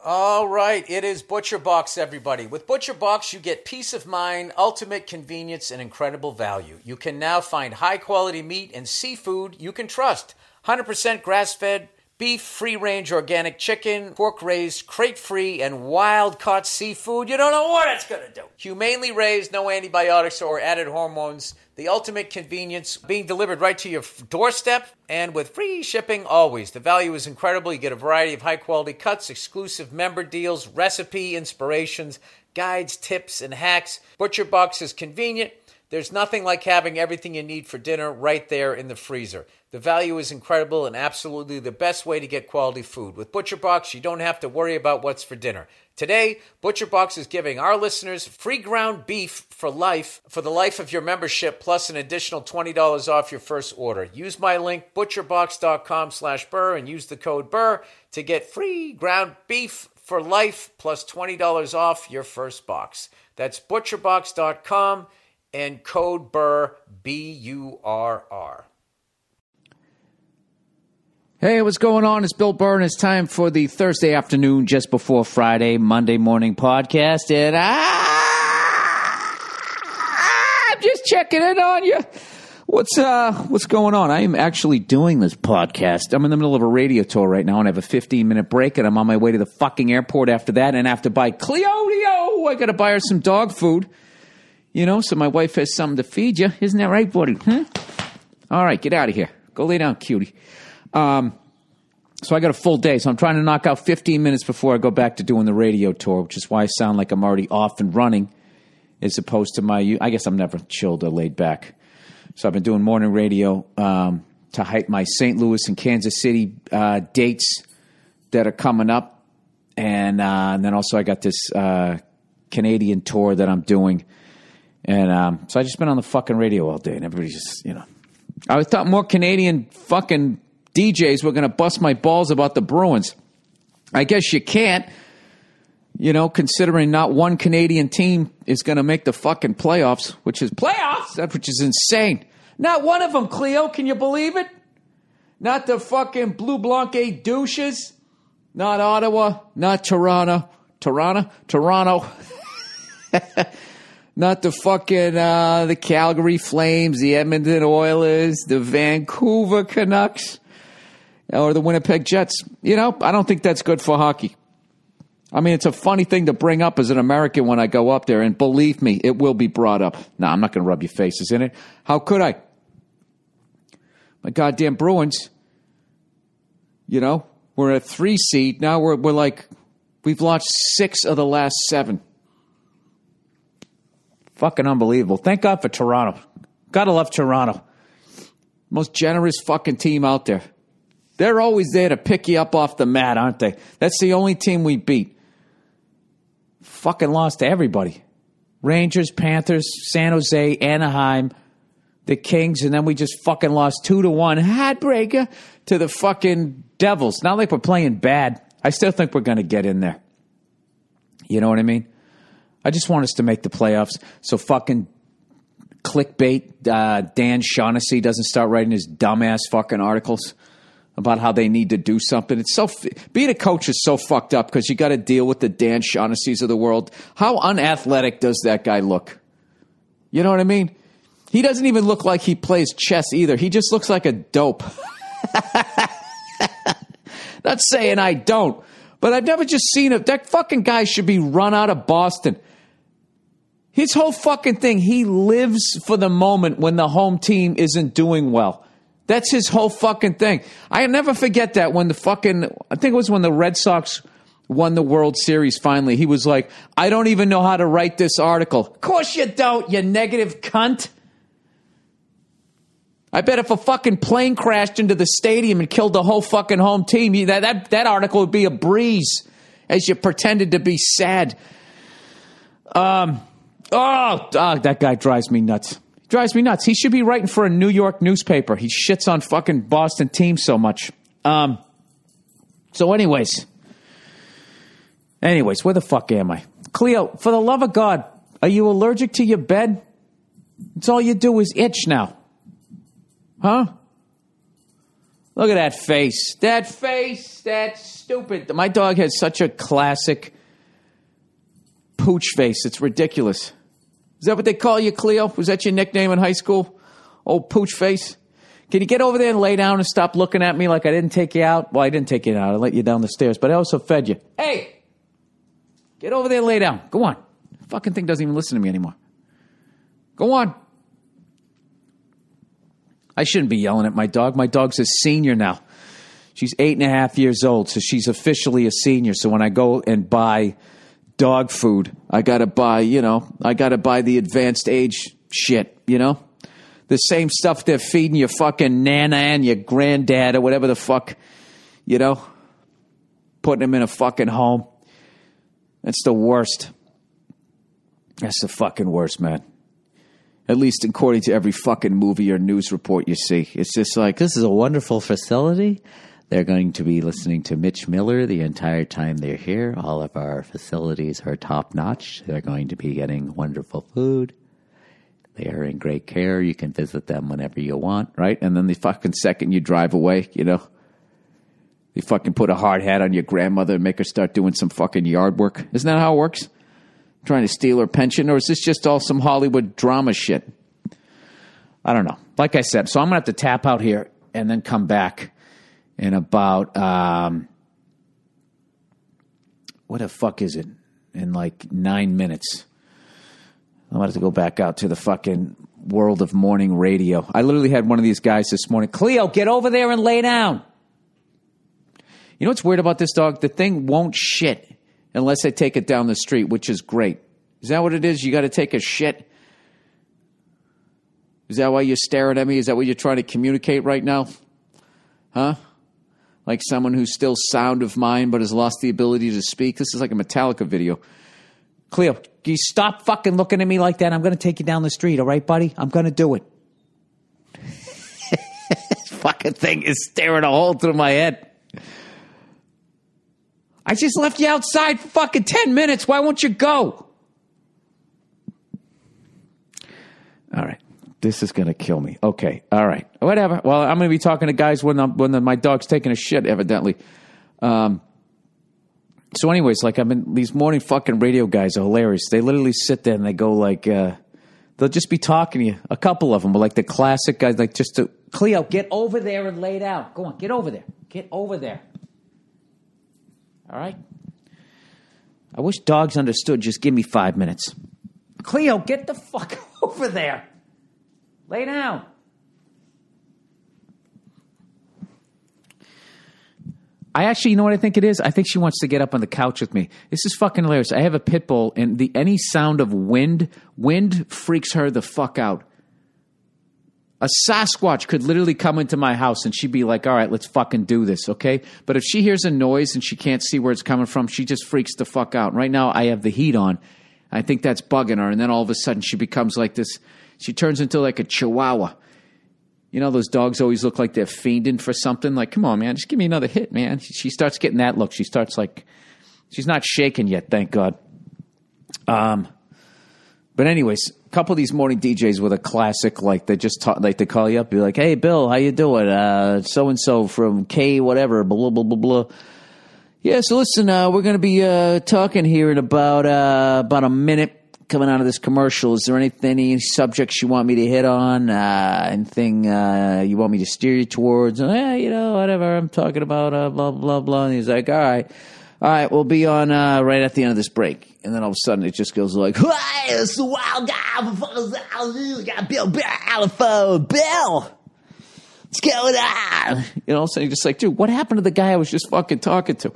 All right, it is ButcherBox, everybody. With ButcherBox, you get peace of mind, ultimate convenience, and incredible value. You can now find high-quality meat and seafood you can trust. 100% grass-fed beef, free-range organic chicken, pork-raised, crate-free, and wild-caught seafood. You don't know what it's going to do. Humanely raised, no antibiotics or added hormones. The ultimate convenience, being delivered right to your doorstep and with free shipping always. The value is incredible. You get a variety of high-quality cuts, exclusive member deals, recipe inspirations, guides, tips, and hacks. ButcherBox is convenient. There's nothing like having everything you need for dinner right there in the freezer. The value is incredible and absolutely the best way to get quality food. With ButcherBox, you don't have to worry about what's for dinner. Today, ButcherBox is giving our listeners free ground beef for life, for the life of your membership, plus an additional $20 off your first order. Use my link, butcherbox.com/Burr, and use the code Burr to get free ground beef for life, plus $20 off your first box. That's butcherbox.com and code Burr, B-U-R-R. Hey, what's going on? It's Bill Burr, and it's time for the Thursday afternoon, just before Friday, Monday morning podcast. And I'm just checking in on you. What's going on? I am actually doing this podcast. I'm in the middle of a radio tour right now, and I have a 15-minute break, and I'm on my way to the fucking airport after that, and I have to buy Cleodio. I got to buy her some dog food. You know, so my wife has something to feed you. Isn't that right, buddy? All right, get out of here. Go lay down, cutie. So I got a full day, so I'm trying to knock out 15 minutes before I go back to doing the radio tour, which is why I sound like I'm already off and running, as opposed to I guess I'm never chilled or laid back. So I've been doing morning radio to hype my St. Louis and Kansas City dates that are coming up, and then also I got this Canadian tour that I'm doing. And so I just been on the fucking radio all day, and everybody's just, you know. I thought more Canadian fucking DJs were going to bust my balls about the Bruins. I guess you can't, you know, considering not one Canadian team is going to make the fucking playoffs, which is insane. Not one of them, Cleo. Can you believe it? Not the fucking Blue Blanc douches. Not Ottawa. Not Toronto. Not the fucking the Calgary Flames, the Edmonton Oilers, the Vancouver Canucks, or the Winnipeg Jets. You know, I don't think that's good for hockey. I mean, it's a funny thing to bring up as an American when I go up there, and believe me, it will be brought up. No, I'm not going to rub your faces in it. How could I? My goddamn Bruins, you know, we're a 3 seed. Now we're like, we've lost 6 of the last 7. Fucking unbelievable. Thank God for Toronto. Gotta love Toronto. Most generous fucking team out there. They're always there to pick you up off the mat, aren't they? That's the only team we beat. Fucking lost to everybody. Rangers, Panthers, San Jose, Anaheim, the Kings, and then we just fucking lost 2-1. Heartbreaker to the fucking Devils. Not like we're playing bad. I still think we're going to get in there. You know what I mean? I just want us to make the playoffs so fucking clickbait Dan Shaughnessy doesn't start writing his dumbass fucking articles about how they need to do something. It's so being a coach is so fucked up because you got to deal with the Dan Shaughnessy's of the world. How unathletic does that guy look? You know what I mean? He doesn't even look like he plays chess either. He just looks like a dope. Not saying I don't, but I've never just seen it. That fucking guy should be run out of Boston. His whole fucking thing, he lives for the moment when the home team isn't doing well. That's his whole fucking thing. I never forget that when I think it was when the Red Sox won the World Series finally. He was like, I don't even know how to write this article. Of course you don't, you negative cunt. I bet if a fucking plane crashed into the stadium and killed the whole fucking home team, that article would be a breeze as you pretended to be sad. That guy drives me nuts. He should be writing for a New York newspaper. He shits on fucking Boston teams so much. So anyways, where the fuck am I? Cleo, for the love of God, are you allergic to your bed? It's all you do is itch now. Huh? Look at that face. That face. That's stupid. My dog has such a classic pooch face. It's ridiculous. Is that what they call you, Cleo? Was that your nickname in high school? Old pooch face? Can you get over there and lay down and stop looking at me like I didn't take you out? Well, I didn't take you out. I let you down the stairs, but I also fed you. Hey! Get over there and lay down. Go on. The fucking thing doesn't even listen to me anymore. Go on. I shouldn't be yelling at my dog. My dog's a senior now. She's 8.5 years old, so she's officially a senior. So when I go and buy dog food, I got to buy the advanced age shit, The same stuff they're feeding your fucking nana and your granddad or whatever the fuck, putting them in a fucking home. That's the worst. That's the fucking worst, man. At least according to every fucking movie or news report you see. It's just like, this is a wonderful facility. They're going to be listening to Mitch Miller the entire time they're here. All of our facilities are top-notch. They're going to be getting wonderful food. They are in great care. You can visit them whenever you want, right? And then the fucking second you drive away, you fucking put a hard hat on your grandmother and make her start doing some fucking yard work. Isn't that how it works? Trying to steal her pension? Or is this just all some Hollywood drama shit? I don't know. Like I said, so I'm going to have to tap out here and then come back in about, what the fuck is it? In like 9 minutes. I'm going to have to go back out to the fucking world of morning radio. I literally had one of these guys this morning. Cleo, get over there and lay down. You know what's weird about this dog? The thing won't shit unless I take it down the street, which is great. Is that what it is? You got to take a shit? Is that why you're staring at me? Is that what you're trying to communicate right now? Huh? Like someone who's still sound of mind but has lost the ability to speak? This is like a Metallica video. Cleo, can you stop fucking looking at me like that? I'm going to take you down the street, all right, buddy? I'm going to do it. This fucking thing is staring a hole through my head. I just left you outside for fucking 10 minutes. Why won't you go? All right. This is going to kill me. Okay. All right. Whatever. Well, I'm going to be talking to guys when my dog's taking a shit, evidently. So anyways, like these morning fucking radio guys are hilarious. They literally sit there and they go like, they'll just be talking to you. A couple of them, but like the classic guys, like Cleo, get over there and lay down. Go on. Get over there. Get over there. All right? I wish dogs understood. Just give me 5 minutes. Cleo, get the fuck over there. Lay down. I actually, you know what I think it is? I think she wants to get up on the couch with me. This is fucking hilarious. I have a pit bull, and any sound of wind freaks her the fuck out. A Sasquatch could literally come into my house and she'd be like, all right, let's fucking do this, okay? But if she hears a noise and she can't see where it's coming from, she just freaks the fuck out. Right now, I have the heat on. I think that's bugging her. And then all of a sudden, she becomes like this. She turns into like a chihuahua. You know, those dogs always look like they're fiending for something. Like, come on, man, just give me another hit, man. She starts getting that look. She starts like, she's not shaking yet, thank God. But anyways, a couple of these morning DJs with a classic, like they just like they call you up, be like, "Hey, Bill, how you doing? So and so from K whatever, blah blah blah blah." Yeah, so listen, we're going to be talking here in about a minute coming out of this commercial. Is there any subjects you want me to hit on? Anything you want me to steer you towards? Whatever. I'm talking about blah blah blah. And he's like, all right, we'll be on right at the end of this break. And then all of a sudden it just goes like, hey, it's the wild guy. Got Bill on the phone. Bill, what's going on? You know, all of a sudden you're just like, dude, what happened to the guy I was just fucking talking to?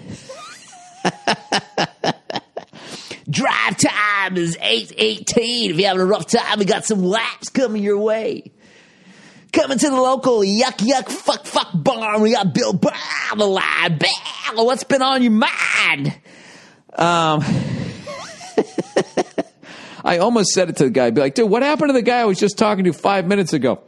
Drive time is 8:18. If you're having a rough time, we got some laps coming your way. Coming to the local yuck fuck barn. We got Bill Burr on the line. Bill, what's been on your mind? I almost said it to the guy. Be like, dude, what happened to the guy I was just talking to 5 minutes ago?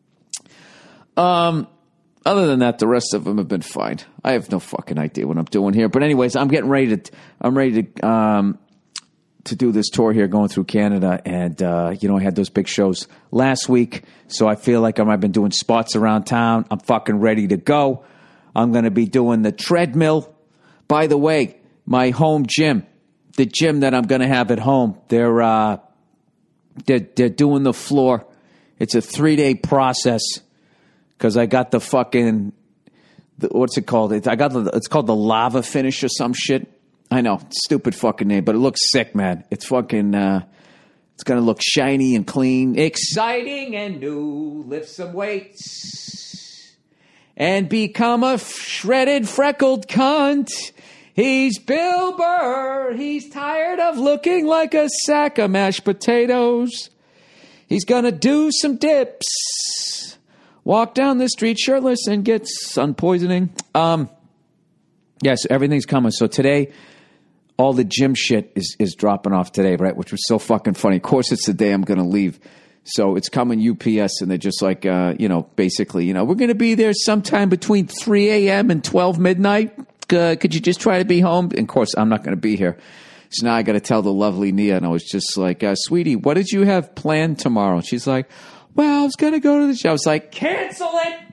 Other than that, the rest of them have been fine. I have no fucking idea what I'm doing here. But anyways, I'm ready to to do this tour here going through Canada. And, I had those big shows last week. So I feel like I've been doing spots around town. I'm fucking ready to go. I'm going to be doing the treadmill. By the way, my home gym, the gym that I'm going to have at home, they're doing the floor. It's a 3-day process because I got the fucking, what's it called? It's called the lava finish or some shit. I know, stupid fucking name, but it looks sick, man. It's fucking, it's going to look shiny and clean. Exciting and new. Lift some weights and become a shredded, freckled cunt. He's Bill Burr. He's tired of looking like a sack of mashed potatoes. He's going to do some dips. Walk down the street shirtless and get sun poisoning. Yes, everything's coming. So today, all the gym shit is dropping off today, right? Which was so fucking funny. Of course, it's the day I'm going to leave. So it's coming UPS, and they're just like, basically, we're going to be there sometime between 3 a.m. and 12 midnight. Could you just try to be home? And of course, I'm not going to be here. So now I got to tell the lovely Nia, and I was just like, sweetie, what did you have planned tomorrow? And she's like, well, I was going to go to the show. I was like, cancel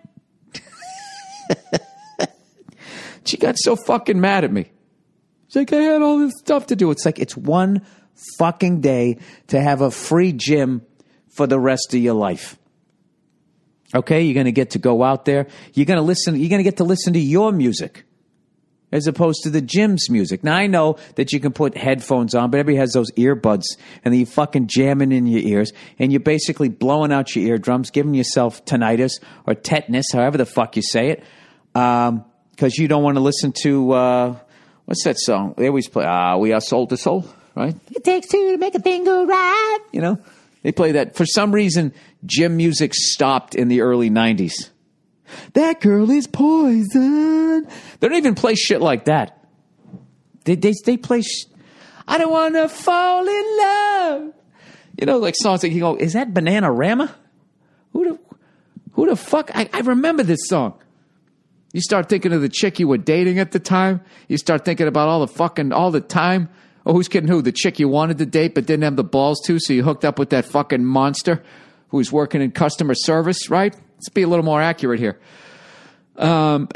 it. She got so fucking mad at me. She's like, I had all this stuff to do. It's like, it's one fucking day to have a free gym for the rest of your life. Okay, you're going to get to go out there. You're going to get to listen to your music as opposed to the gym's music. Now, I know that you can put headphones on, but everybody has those earbuds, and then you fucking jamming in your ears, and you're basically blowing out your eardrums, giving yourself tinnitus or tetanus, however the fuck you say it, because you don't want to listen to, what's that song? They always play, We Are Soul to Soul, right? It takes two to make a thing go right. They play that. For some reason, gym music stopped in the early 90s. That girl is poison. They don't even play shit like that. They play, I don't want to fall in love. Like songs like, you go, is that Bananarama? Who the fuck? I remember this song. You start thinking of the chick you were dating at the time. You start thinking about all the time. Oh, who's kidding who? The chick you wanted to date but didn't have the balls to, so you hooked up with that fucking monster who's working in customer service, right? Let's be a little more accurate here. Yeah,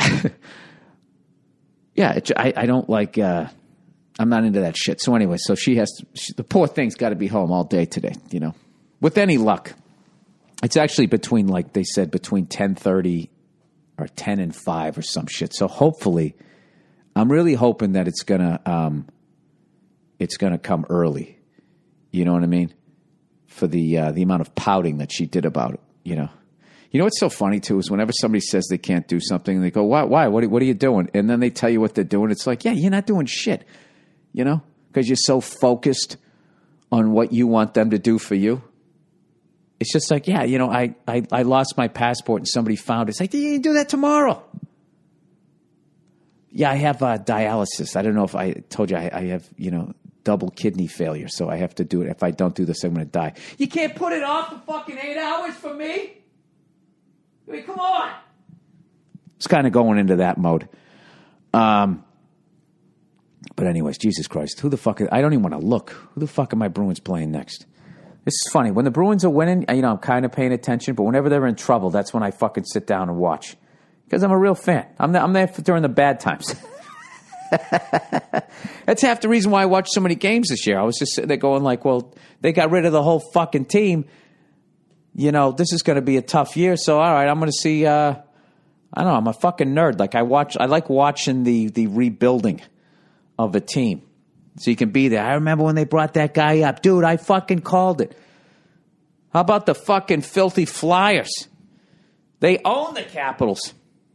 I don't like, I'm not into that shit. So anyway, so the poor thing's got to be home all day today, with any luck. It's actually between 10:30 or 10 and 5 or some shit. So hopefully, I'm really hoping that it's gonna come early. You know what I mean? For the amount of pouting that she did about it, You know what's so funny, too, is whenever somebody says they can't do something, and they go, why? What are you doing? And then they tell you what they're doing. It's like, yeah, you're not doing shit, because you're so focused on what you want them to do for you. It's just like, yeah, I lost my passport and somebody found it. It's like, you do that tomorrow. Yeah, I have dialysis. I don't know if I told you I have, double kidney failure, so I have to do it. If I don't do this, I'm going to die. You can't put it off for fucking 8 hours for me? I mean, come on. It's kind of going into that mode. But anyways, Jesus Christ. Who the fuck I don't even want to look. Who the fuck are my Bruins playing next? This is funny. When the Bruins are winning, I'm kind of paying attention, but whenever they're in trouble, that's when I fucking sit down and watch. Because I'm a real fan. I'm there during the bad times. That's half the reason why I watched so many games this year. I was just sitting there going like, well, they got rid of the whole fucking team. This is going to be a tough year. So, all right, I'm going to see, I don't know, I'm a fucking nerd. Like I like watching the rebuilding of a team. So you can be there. I remember when they brought that guy up. Dude, I fucking called it. How about the fucking filthy Flyers? They own the Capitals.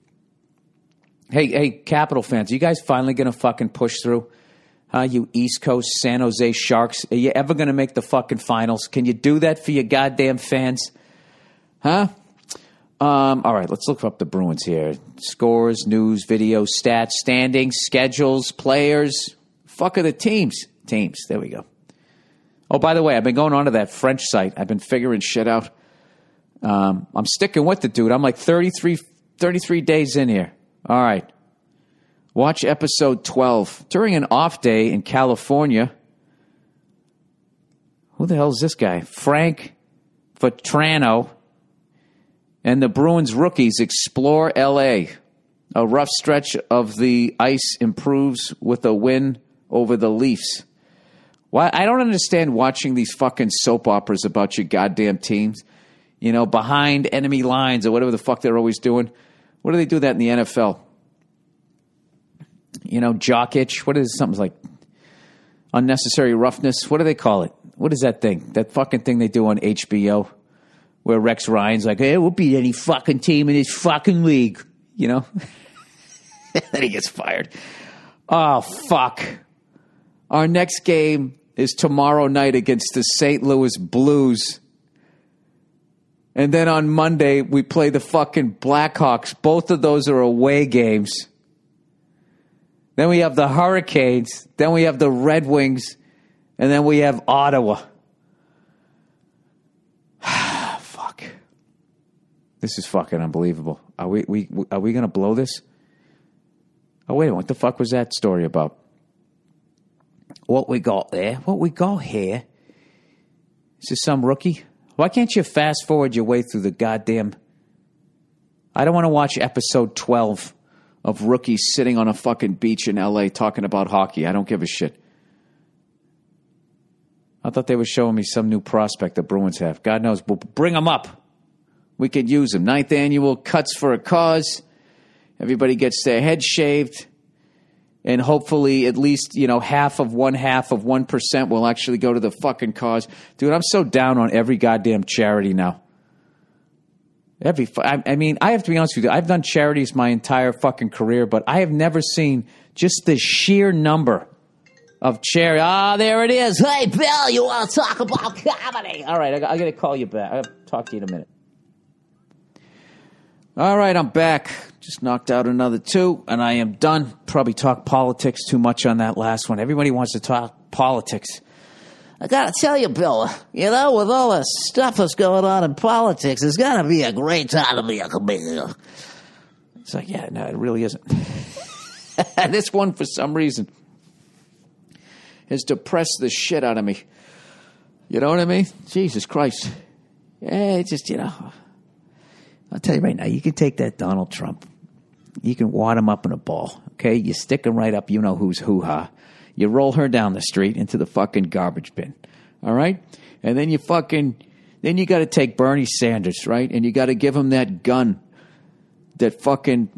Hey, Capital fans, are you guys finally going to fucking push through? You East Coast San Jose Sharks. Are you ever going to make the fucking finals? Can you do that for your goddamn fans? Huh? All right, let's look up the Bruins here. Scores, news, videos, stats, standings, schedules, players. Fuck are the teams. Teams, there we go. Oh, by the way, I've been going on to that French site. I've been figuring shit out. I'm sticking with it, dude. I'm like 33 days in here. All right. Watch episode 12. During an off day in California, Who the hell is this guy? Frank Vetrano and the Bruins rookies explore L.A. A rough stretch of the ice improves with a win over the Leafs. Why? I don't understand watching these fucking soap operas about your goddamn teams. You know, behind enemy lines or whatever the fuck they're always doing. What do they do that in the NFL? You know, jock itch. What is it? Something like unnecessary roughness. What do they call it? What is that thing? That fucking thing they do on HBO where Rex Ryan's like, hey, we'll beat any fucking team in this fucking league. You know? Then he gets fired. Oh, fuck. Our next game is tomorrow night against the St. Louis Blues. And then on Monday, we play the fucking Blackhawks. Both of those are away games. Then we have the Hurricanes. Then we have the Red Wings. And then we have Ottawa. Fuck. This is fucking unbelievable. Are we going to blow this? Oh, wait a minute. What the fuck was that story about? What we got there? What we got here? Is this some rookie? Why can't you fast forward your way through the goddamn... I don't want to watch episode 12 of rookies sitting on a fucking beach in L.A. talking about hockey. I don't give a shit. I thought they were showing me some new prospect the Bruins have. God knows. We'll bring them up. We could use them. 9th annual Cuts for a Cause. Everybody gets their head shaved. And hopefully at least, you know, half of 1% will actually go to the fucking cause. Dude, I'm so down on every goddamn charity now. I mean, I have to be honest with you. I've done charities my entire fucking career, but I have never seen just the sheer number of charity. Ah, there it is. Hey, Bill, you want to talk about comedy? All right, I got to call you back. I'll talk to you in a minute. All right, I'm back. Just knocked out another 2, and I am done. Probably talked politics too much on that last one. Everybody wants to talk politics. I got to tell you, Bill, you know, with all the stuff that's going on in politics, it's going to be a great time to be a comedian. It's like, yeah, no, it really isn't. This one, for some reason, has depressed the shit out of me. You know what I mean? Jesus Christ. Yeah, it's just, you know... I'll tell you right now, you can take that Donald Trump. You can wad him up in a ball, okay? You stick him right up, you know who's hoo-ha. You roll her down the street into the fucking garbage bin, all right? And then you got to take Bernie Sanders, right? And you got to give him that gun that fucking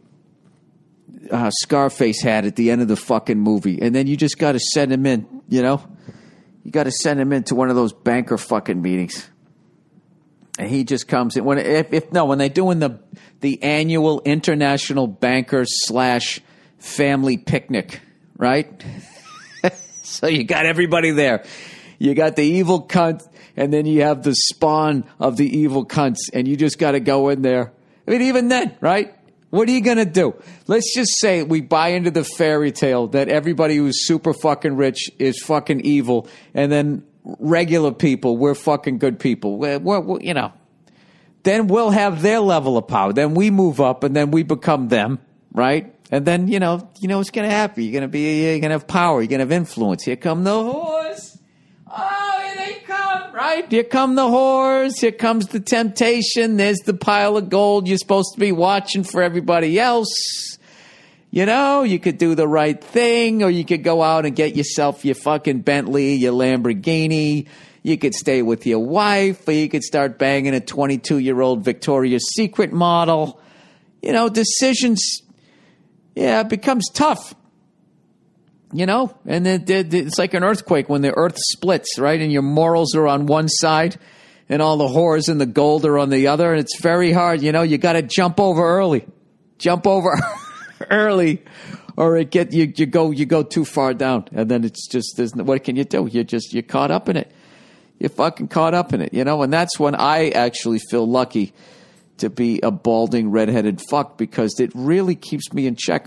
Scarface had at the end of the fucking movie. And then you just got to send him in, you know? You got to send him into one of those banker fucking meetings. And he just comes in when they're doing the annual International Bankers / Family Picnic, right? So you got everybody there. You got the evil cunt, and then you have the spawn of the evil cunts, and you just got to go in there. I mean, even then, right? What are you going to do? Let's just say we buy into the fairy tale that everybody who's super fucking rich is fucking evil, and then regular people, we're fucking good people. We're, you know, then we'll have their level of power. Then we move up, and then we become them, right? And then you know what's going to happen. You're going to have power. You're going to have influence. Here come the whores. Oh, here they come, right? Here come the whores. Here comes the temptation. There's the pile of gold. You're supposed to be watching for everybody else. You know, you could do the right thing, or you could go out and get yourself your fucking Bentley, your Lamborghini. You could stay with your wife, or you could start banging a 22-year-old Victoria's Secret model. You know, decisions, yeah, it becomes tough. You know, and it's like an earthquake when the earth splits, right? And your morals are on one side, and all the whores and the gold are on the other, and it's very hard. You know, you got to jump over early. Jump over early, or you go too far down, and then it's just what can you do? You're caught up in it. You're fucking caught up in it, you know. And that's when I actually feel lucky to be a balding redheaded fuck, because it really keeps me in check.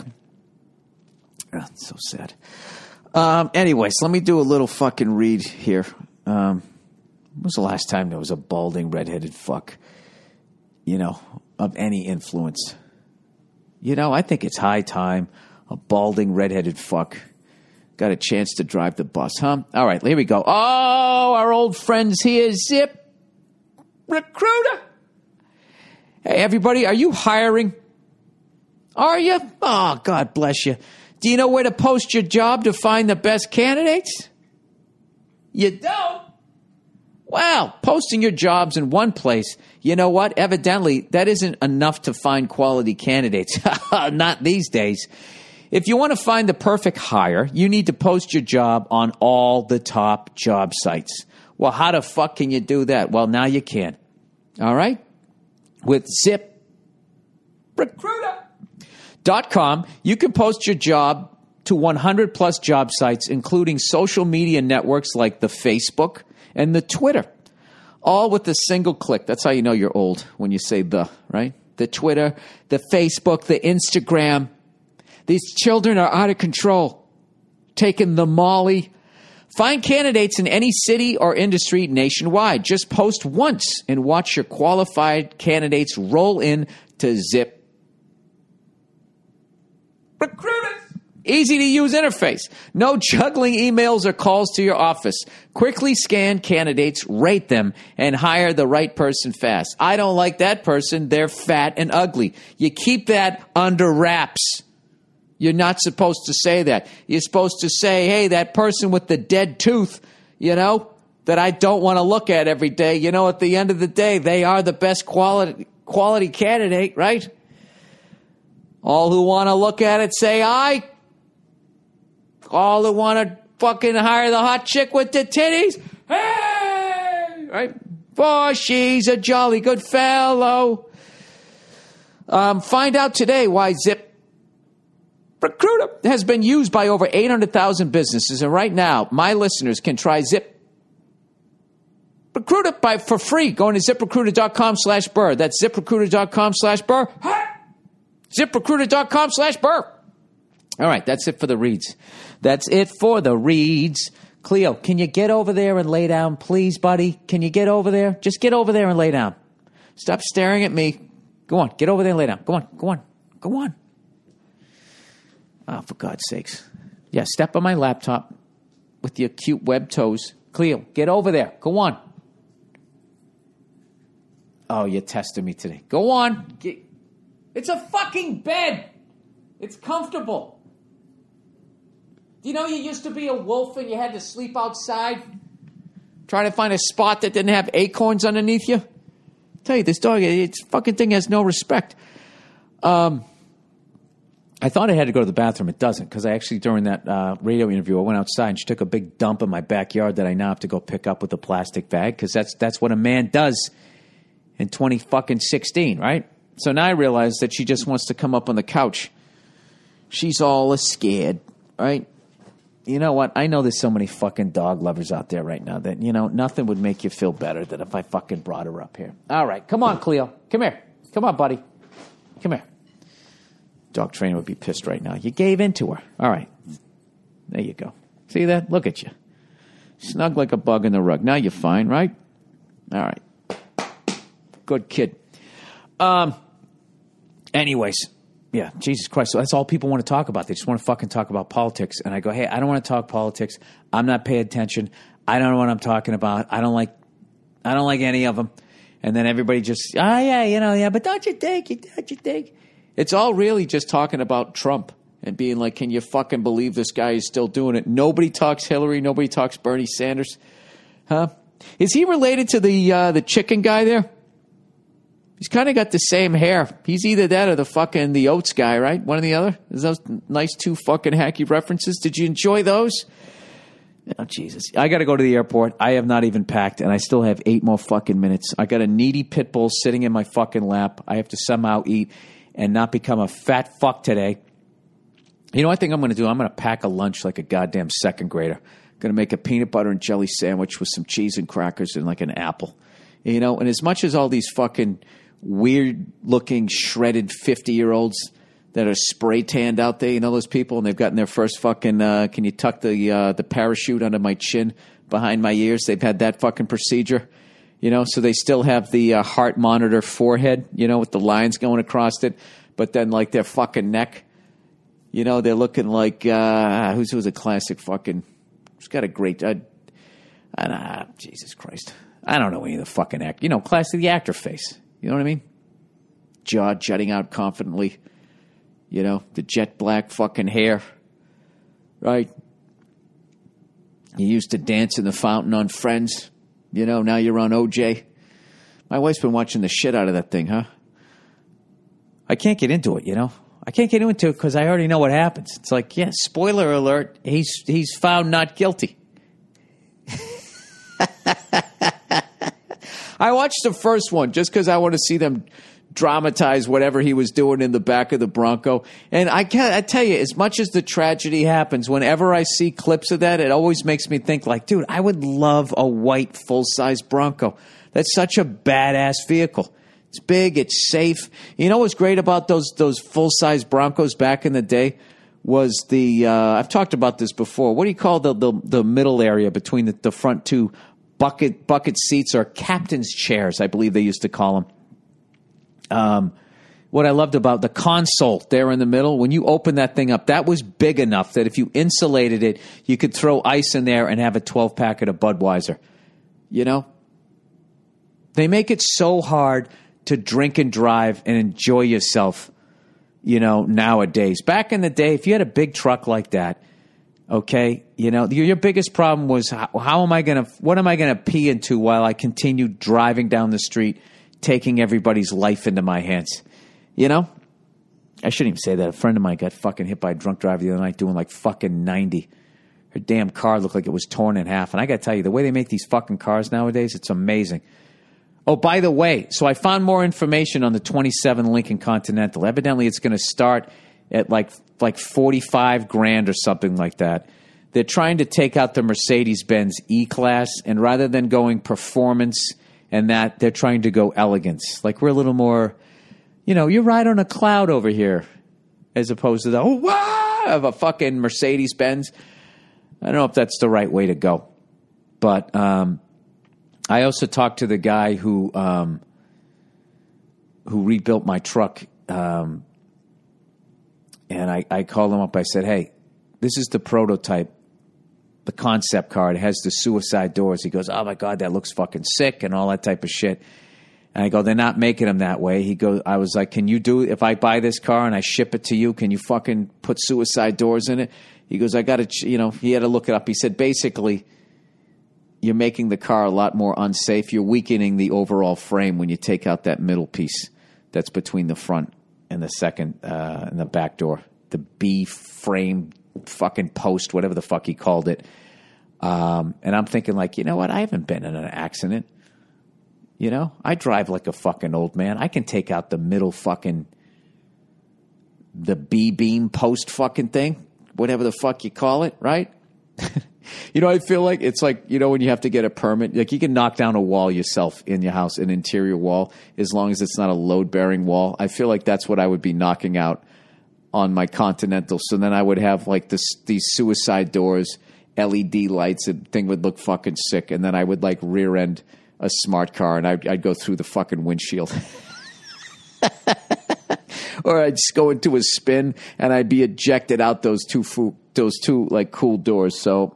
Oh, it's so sad. Anyways, let me do a little fucking read here. When was the last time there was a balding redheaded fuck, you know, of any influence? You know, I think it's high time a balding redheaded fuck got a chance to drive the bus, huh? All right, here we go. Oh, our old friends here, Zip Recruiter. Hey, everybody, are you hiring? Are you? Oh, God bless you. Do you know where to post your job to find the best candidates? You don't? Well, posting your jobs in one place, you know what? Evidently, that isn't enough to find quality candidates. Not these days. If you want to find the perfect hire, you need to post your job on all the top job sites. Well, how the fuck can you do that? Well, now you can. All right? With ZipRecruiter.com, you can post your job to 100 plus job sites, including social media networks like the Facebook and the Twitter, all with a single click. That's how you know you're old, when you say the, right? The Twitter, the Facebook, the Instagram. These children are out of control, taking the Molly. Find candidates in any city or industry nationwide. Just post once and watch your qualified candidates roll in to Zip Recruiters. Easy to use interface. No juggling emails or calls to your office. Quickly scan candidates, rate them, and hire the right person fast. I don't like that person. They're fat and ugly. You keep that under wraps. You're not supposed to say that. You're supposed to say, hey, that person with the dead tooth, you know, that I don't want to look at every day. You know, at the end of the day, they are the best quality candidate, right? All who want to look at it say aye. All who want to fucking hire the hot chick with the titties, hey! Right? For she's a jolly good fellow. Find out today why Zip Recruiter has been used by over 800,000 businesses. And right now, my listeners can try Zip Recruiter for free going to ZipRecruiter.com/Burr. That's ZipRecruiter.com/Burr. ZipRecruiter.com/Burr. All right, that's it for the reads. That's it for the reads. Cleo, can you get over there and lay down, please, buddy? Can you get over there? Just get over there and lay down. Stop staring at me. Go on, get over there and lay down. Go on. Oh, for God's sakes. Yeah, step on my laptop with your cute web toes. Cleo, get over there. Go on. Oh, you're testing me today. Go on. It's a fucking bed. It's comfortable. Do you know you used to be a wolf and you had to sleep outside? Trying to find a spot that didn't have acorns underneath you? I tell you, this dog, it's fucking thing has no respect. I thought I had to go to the bathroom. It doesn't, because I actually, during that radio interview, I went outside and she took a big dump in my backyard that I now have to go pick up with a plastic bag, because that's what a man does in 2016, right? So now I realize that she just wants to come up on the couch. She's all scared, right? You know what? I know there's so many fucking dog lovers out there right now that, you know, nothing would make you feel better than if I fucking brought her up here. All right. Come on, Cleo. Come here. Come on, buddy. Come here. Dog trainer would be pissed right now. You gave in to her. All right. There you go. See that? Look at you. Snug like a bug in the rug. Now you're fine, right? All right. Good kid. Anyways. Yeah, Jesus Christ. So that's all people want to talk about. They just want to fucking talk about politics. And I go, hey, I don't want to talk politics. I'm not paying attention. I don't know what I'm talking about. I don't like any of them. And then everybody just, but don't you think? It's all really just talking about Trump and being like, can you fucking believe this guy is still doing it? Nobody talks Hillary. Nobody talks Bernie Sanders. Huh? Is he related to the chicken guy there? He's kind of got the same hair. He's either that or the Oats guy, right? One or the other. Is those nice two fucking hacky references? Did you enjoy those? Oh, Jesus. I got to go to the airport. I have not even packed, and I still have 8 more fucking minutes. I got a needy pit bull sitting in my fucking lap. I have to somehow eat and not become a fat fuck today. You know what I think I'm going to do? I'm going to pack a lunch like a goddamn second grader. I'm going to make a peanut butter and jelly sandwich with some cheese and crackers and like an apple. You know, and as much as all these fucking weird-looking, shredded 50-year-olds that are spray-tanned out there, you know those people, and they've gotten their first fucking, can you tuck the parachute under my chin behind my ears? They've had that fucking procedure, you know, so they still have the heart monitor forehead, you know, with the lines going across it, but then, like, their fucking neck You know, they're looking like, who's a classic fucking, who's got a great, Jesus Christ. I don't know any of the fucking act. You know, classic, the actor face. You know what I mean? Jaw jutting out confidently. You know, the jet black fucking hair. Right? You used to dance in the fountain on Friends. You know, now you're on OJ. My wife's been watching the shit out of that thing, huh? I can't get into it, you know? I can't get into it because I already know what happens. It's like, yeah, spoiler alert, he's found not guilty. I watched the first one just because I want to see them dramatize whatever he was doing in the back of the Bronco. And I tell you, as much as the tragedy happens, whenever I see clips of that, it always makes me think like, dude, I would love a white full-size Bronco. That's such a badass vehicle. It's big, it's safe. You know what's great about those full-size Broncos back in the day was I've talked about this before. What do you call the middle area between the front two bucket seats, or captain's chairs, I believe they used to call them. What I loved about the console there in the middle, when you open that thing up, that was big enough that if you insulated it, you could throw ice in there and have a 12-packet of Budweiser. You know? They make it so hard to drink and drive and enjoy yourself, you know, nowadays. Back in the day, if you had a big truck like that, okay, you know, your biggest problem was what am I going to pee into while I continue driving down the street, taking everybody's life into my hands? You know? I shouldn't even say that. A friend of mine got fucking hit by a drunk driver the other night doing like fucking 90. Her damn car looked like it was torn in half. And I got to tell you, the way they make these fucking cars nowadays, it's amazing. Oh, by the way, so I found more information on the 27 Lincoln Continental. Evidently, it's going to start at like $45,000 or something like that. They're trying to take out the Mercedes-Benz E-Class, and rather than going performance and that, they're trying to go elegance. Like we're a little more, you know, you ride on a cloud over here, as opposed to of a fucking Mercedes-Benz. I don't know if that's the right way to go, but I also talked to the guy who rebuilt my truck, and I called him up. I said, hey, this is the prototype, the concept car. It has the suicide doors. He goes, oh, my God, that looks fucking sick and all that type of shit. And I go, they're not making them that way. He goes, I was like, can you do, if I buy this car and I ship it to you, can you fucking put suicide doors in it? He goes, I got to, you know, he had to look it up. He said, basically, you're making the car a lot more unsafe. You're weakening the overall frame when you take out that middle piece that's between the front and the second and the back door. The B frame fucking post, whatever the fuck he called it. And I'm thinking like, you know what? I haven't been in an accident. You know? I drive like a fucking old man. I can take out the middle fucking, the B-beam post fucking thing. Whatever the fuck you call it, right? You know, I feel like it's like, you know, when you have to get a permit, like you can knock down a wall yourself in your house, an interior wall, as long as it's not a load-bearing wall. I feel like that's what I would be knocking out on my Continental. So then I would have like these suicide doors, LED lights, and thing would look fucking sick. And then I would like rear end a smart car and I'd go through the fucking windshield. Or I'd just go into a spin and I'd be ejected out those two like cool doors. So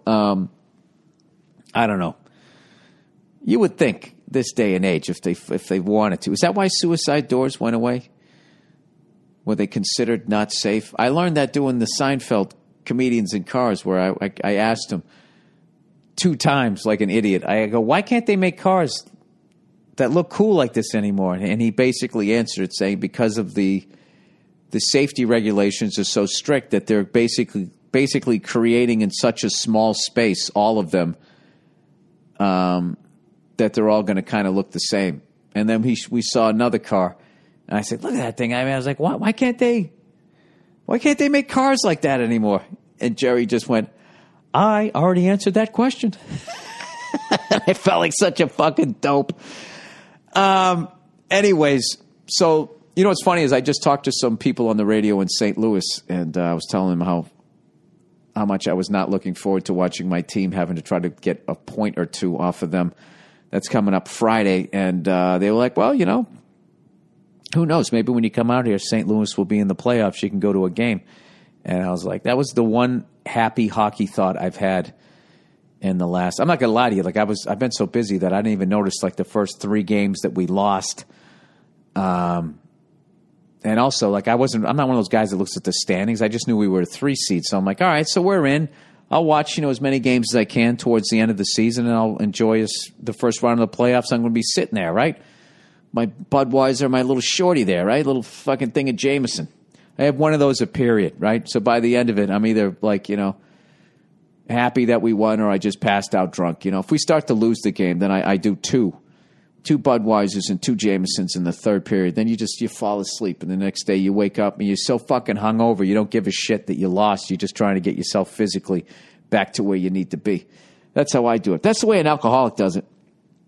I don't know. You would think this day and age if they wanted to. Is that why suicide doors went away? Were they considered not safe? I learned that doing the Seinfeld Comedians in Cars, where I asked him 2 times like an idiot. I go, why can't they make cars that look cool like this anymore? And he basically answered it saying because of the safety regulations are so strict that they're basically creating in such a small space, all of them, that they're all going to kind of look the same. And then we saw another car, and I said, "Look at that thing!" I was like, "Why can't they make cars like that anymore?" And Jerry just went, "I already answered that question." I felt like such a fucking dope. Anyways, so. You know what's funny is I just talked to some people on the radio in St. Louis, and I was telling them how much I was not looking forward to watching my team having to try to get a point or two off of them. That's coming up Friday, and they were like, well, you know, who knows? Maybe when you come out here, St. Louis will be in the playoffs. You can go to a game. And I was like, that was the one happy hockey thought I've had in the last. I'm not gonna lie to you, like I've been so busy that I didn't even notice like the first 3 games that we lost. And also, like I'm not one of those guys that looks at the standings. I just knew we were a 3 seed, so I'm like, all right, so we're in. I'll watch, as many games as I can towards the end of the season, and I'll enjoy the first round of the playoffs. I'm going to be sitting there, right? My Budweiser, my little shorty there, right? Little fucking thing of Jameson. I have one of those a period, right? So by the end of it, I'm either like, happy that we won or I just passed out drunk. If we start to lose the game, then I do two Budweisers and 2 Jamesons in the third period. Then you fall asleep, and the next day you wake up and you're so fucking hungover, you don't give a shit that you lost. You're just trying to get yourself physically back to where you need to be. That's how I do it. That's the way an alcoholic does it.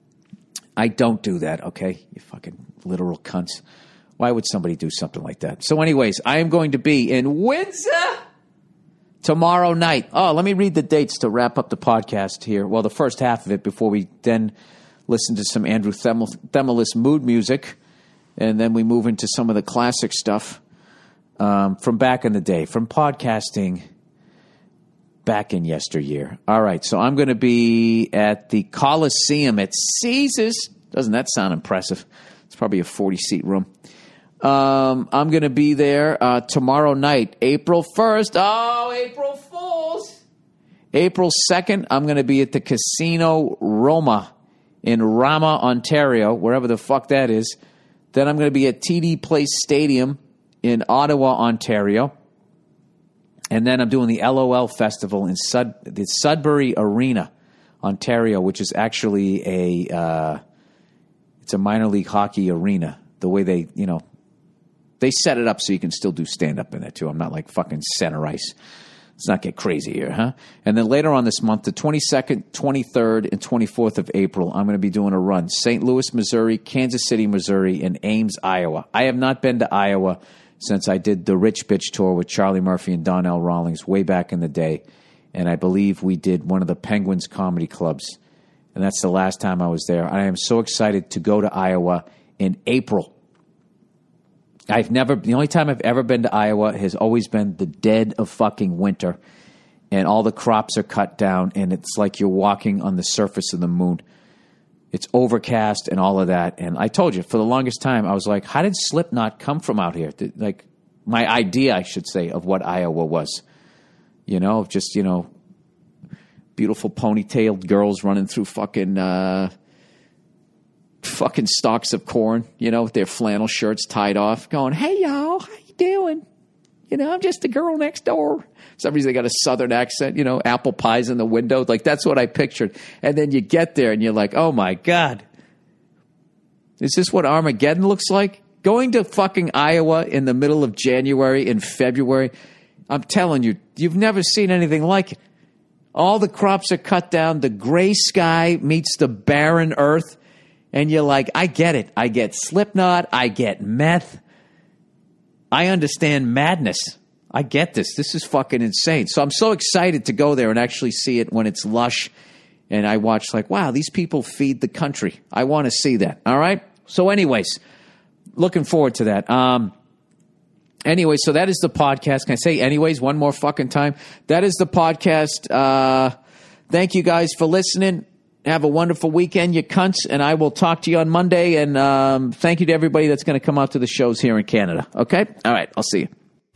I don't do that, okay? You fucking literal cunts. Why would somebody do something like that? So anyways, I am going to be in Windsor tomorrow night. Oh, let me read the dates to wrap up the podcast here. Well, the first half of it before we then listen to some Andrew Themelis mood music, and then we move into some of the classic stuff from back in the day, from podcasting back in yesteryear. All right, so I'm going to be at the Coliseum at Caesars. Doesn't that sound impressive? It's probably a 40-seat room. I'm going to be there tomorrow night, April 1st. Oh, April Fools. April 2nd, I'm going to be at the Casino Roma in Rama, Ontario, wherever the fuck that is. Then I'm going to be at TD Place Stadium in Ottawa, Ontario. And then I'm doing the LOL Festival in the Sudbury Arena, Ontario, which is actually it's a minor league hockey arena. The way they, they set it up so you can still do stand-up in it, too. I'm not like fucking center ice. Let's not get crazy here, huh? And then later on this month, the 22nd, 23rd, and 24th of April, I'm going to be doing a run. St. Louis, Missouri, Kansas City, Missouri, and Ames, Iowa. I have not been to Iowa since I did the Rich Bitch Tour with Charlie Murphy and Donnell Rawlings way back in the day. And I believe we did one of the Penguins comedy clubs. And that's the last time I was there. I am so excited to go to Iowa in April. The only time I've ever been to Iowa has always been the dead of fucking winter, and all the crops are cut down, and it's like you're walking on the surface of the moon. It's overcast and all of that. And I told you, for the longest time, I was like, how did Slipknot come from out here? Like, my idea, I should say, of what Iowa was. Just, beautiful ponytailed girls running through fucking stalks of corn, with their flannel shirts tied off, going, hey, y'all, how you doing? I'm just the girl next door. For some reason, they got a southern accent, apple pies in the window. Like, that's what I pictured. And then you get there, and you're like, oh, my God. Is this what Armageddon looks like? Going to fucking Iowa in the middle of January and February, I'm telling you, you've never seen anything like it. All the crops are cut down. The gray sky meets the barren earth. And you're like, I get it. I get Slipknot. I get meth. I understand madness. I get this. This is fucking insane. So I'm so excited to go there and actually see it when it's lush. And I watch like, wow, these people feed the country. I want to see that. All right? So anyways, looking forward to that. Anyway, so that is the podcast. Can I say anyways one more fucking time? That is the podcast. Thank you guys for listening. Have a wonderful weekend, you cunts, and I will talk to you on Monday. And thank you to everybody that's going to come out to the shows here in Canada. Okay? All right. I'll see you.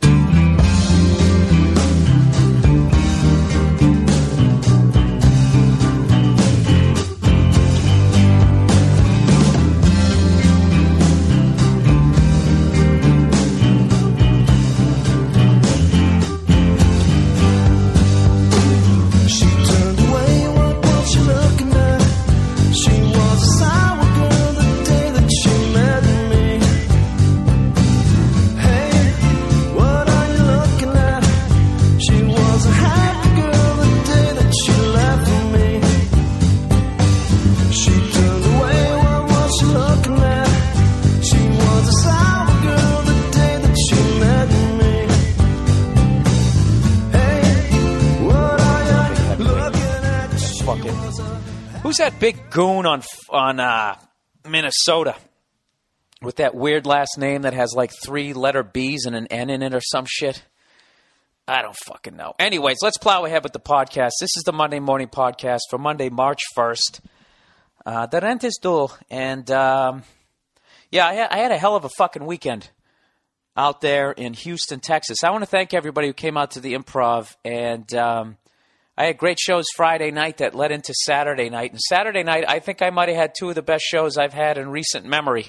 Who's that big goon on Minnesota with that weird last name that has like 3-letter B's and an N in it or some shit? I don't fucking know. Anyways, let's plow ahead with the podcast. This is the Monday Morning Podcast for Monday, March 1st. The rent is due. And, I had a hell of a fucking weekend out there in Houston, Texas. I want to thank everybody who came out to the Improv. And I had great shows Friday night that led into Saturday night. And Saturday night, I think I might have had two of the best shows I've had in recent memory.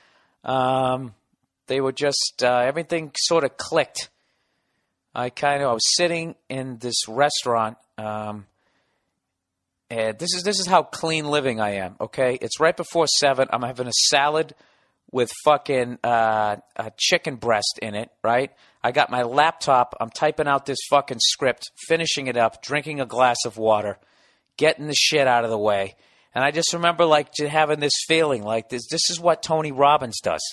They were just, everything sort of clicked. I was sitting in this restaurant, and this is how clean living I am, okay? It's right before 7. I'm having a salad with fucking a chicken breast in it, right? I got my laptop. I'm typing out this fucking script, finishing it up, drinking a glass of water, getting the shit out of the way. And I just remember, like, just having this feeling like this is what Tony Robbins does.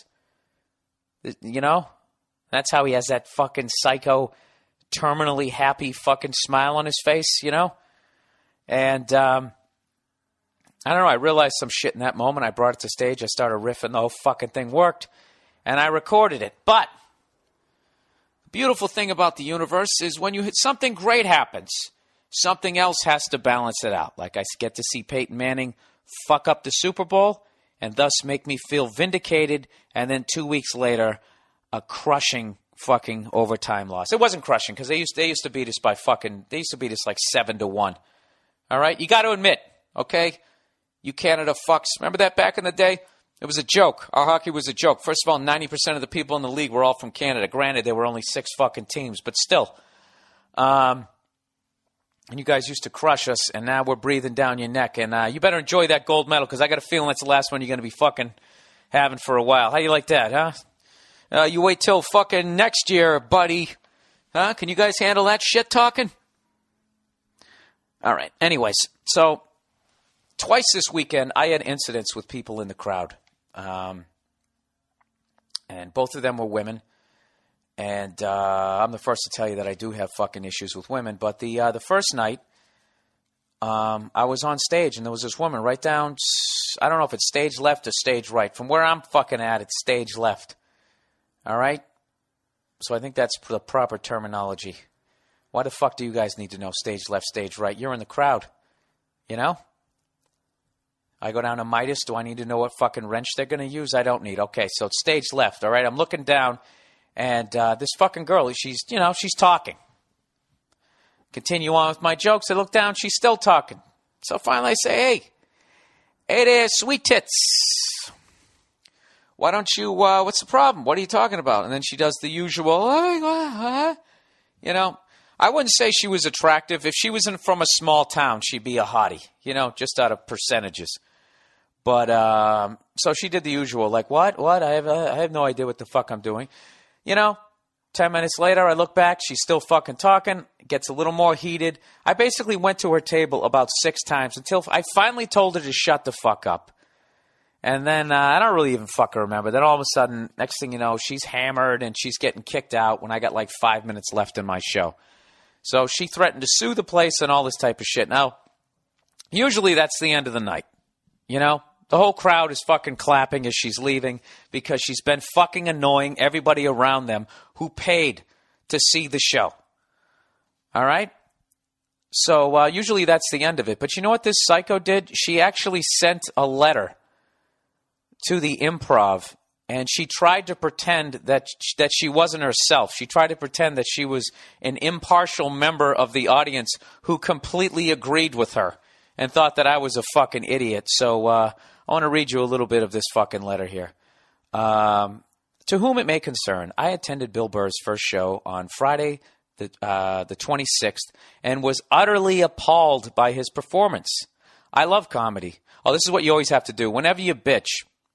You know? That's how he has that fucking psycho, terminally happy fucking smile on his face, you know? And I don't know, I realized some shit in that moment. I brought it to stage. I started riffing. The whole fucking thing worked. And I recorded it. But the beautiful thing about the universe is when you hit something great happens, something else has to balance it out. Like I get to see Peyton Manning fuck up the Super Bowl and thus make me feel vindicated. And then 2 weeks later, a crushing fucking overtime loss. It wasn't crushing because they used to beat us by they used to beat us like 7-1. All right? You got to admit, okay? You Canada fucks. Remember that back in the day? It was a joke. Our hockey was a joke. First of all, 90% of the people in the league were all from Canada. Granted, there were only 6 fucking teams, but still. And you guys used to crush us, and now we're breathing down your neck. And you better enjoy that gold medal because I got a feeling that's the last one you're going to be fucking having for a while. How you like that, huh? You wait till fucking next year, buddy. Huh? Can you guys handle that shit talking? All right. Anyways, so twice this weekend, I had incidents with people in the crowd. And both of them were women. And I'm the first to tell you that I do have fucking issues with women. But the first night, I was on stage, and there was this woman right down, I don't know if it's stage left or stage right. From where I'm fucking at, it's stage left. All right? So I think that's the proper terminology. Why the fuck do you guys need to know stage left, stage right? You're in the crowd. You know? I go down to Midas. Do I need to know what fucking wrench they're going to use? I don't need. Okay, so it's stage left. All right? I'm looking down, and this fucking girl, she's talking. Continue on with my jokes. I look down. She's still talking. So finally I say, hey there, sweet tits. Why don't you, what's the problem? What are you talking about? And then she does the usual, you know. I wouldn't say she was attractive. If she was from a small town, she'd be a hottie, you know, just out of percentages. But, so she did the usual, like, what? I have no idea what the fuck I'm doing. You know, 10 minutes later, I look back. She's still fucking talking. It gets a little more heated. I basically went to her table about 6 times until I finally told her to shut the fuck up. And then I don't really even fucking remember. Then all of a sudden, next thing you know, she's hammered and she's getting kicked out when I got like 5 minutes left in my show. So she threatened to sue the place and all this type of shit. Now, usually that's the end of the night. You know? The whole crowd is fucking clapping as she's leaving because she's been fucking annoying everybody around them who paid to see the show. All right? So usually that's the end of it. But you know what this psycho did? She actually sent a letter to the Improv, and she tried to pretend that she wasn't herself. She tried to pretend that she was an impartial member of the audience who completely agreed with her and thought that I was a fucking idiot. So I want to read you a little bit of this fucking letter here. To whom it may concern, I attended Bill Burr's first show on Friday, the 26th, and was utterly appalled by his performance. I love comedy. Oh, this is what you always have to do. Whenever you bitch,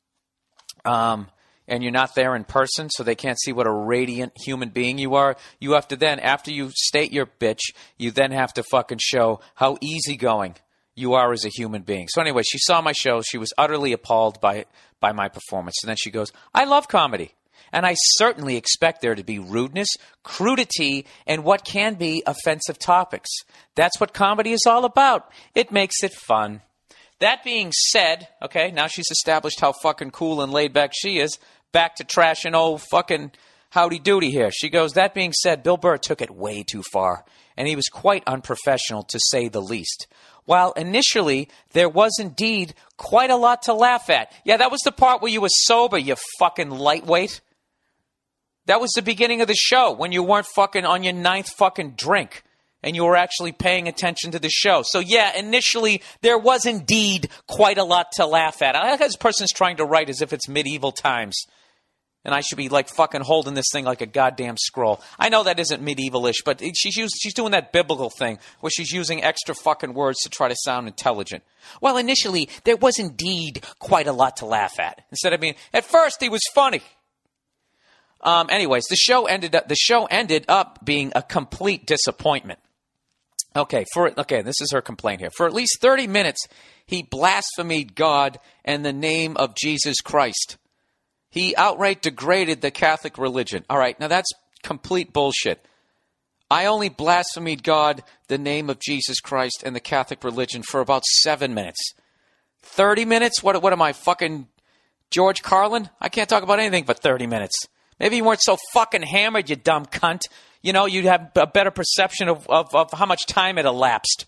and you're not there in person, so they can't see what a radiant human being you are, you have to then, after you state your bitch, you then have to fucking show how easygoing you are as a human being. So anyway, she saw my show. She was utterly appalled by my performance. And then she goes, I love comedy. And I certainly expect there to be rudeness, crudity, and what can be offensive topics. That's what comedy is all about. It makes it fun. That being said, okay, now she's established how fucking cool and laid back she is. Back to trashing old fucking Howdy doody here. She goes, that being said, Bill Burr took it way too far, and he was quite unprofessional to say the least. While initially there was indeed quite a lot to laugh at. Yeah, that was the part where you were sober, you fucking lightweight. That was the beginning of the show when you weren't fucking on your 9th fucking drink and you were actually paying attention to the show. So yeah, initially there was indeed quite a lot to laugh at. I like this person's trying to write as if it's medieval times. And I should be like fucking holding this thing like a goddamn scroll. I know that isn't medieval-ish, but she's doing that biblical thing where she's using extra fucking words to try to sound intelligent. Well, initially, there was indeed quite a lot to laugh at. Instead of being, at first he was funny. Anyways, the show ended up being a complete disappointment. Okay, this is her complaint here. For at least 30 minutes, he blasphemed God and the name of Jesus Christ. He outright degraded the Catholic religion. All right, now that's complete bullshit. I only blasphemed God, the name of Jesus Christ, and the Catholic religion for about 7 minutes. 30 minutes? What am I, fucking George Carlin? I can't talk about anything for 30 minutes. Maybe you weren't so fucking hammered, you dumb cunt. You know, you'd have a better perception of how much time had elapsed.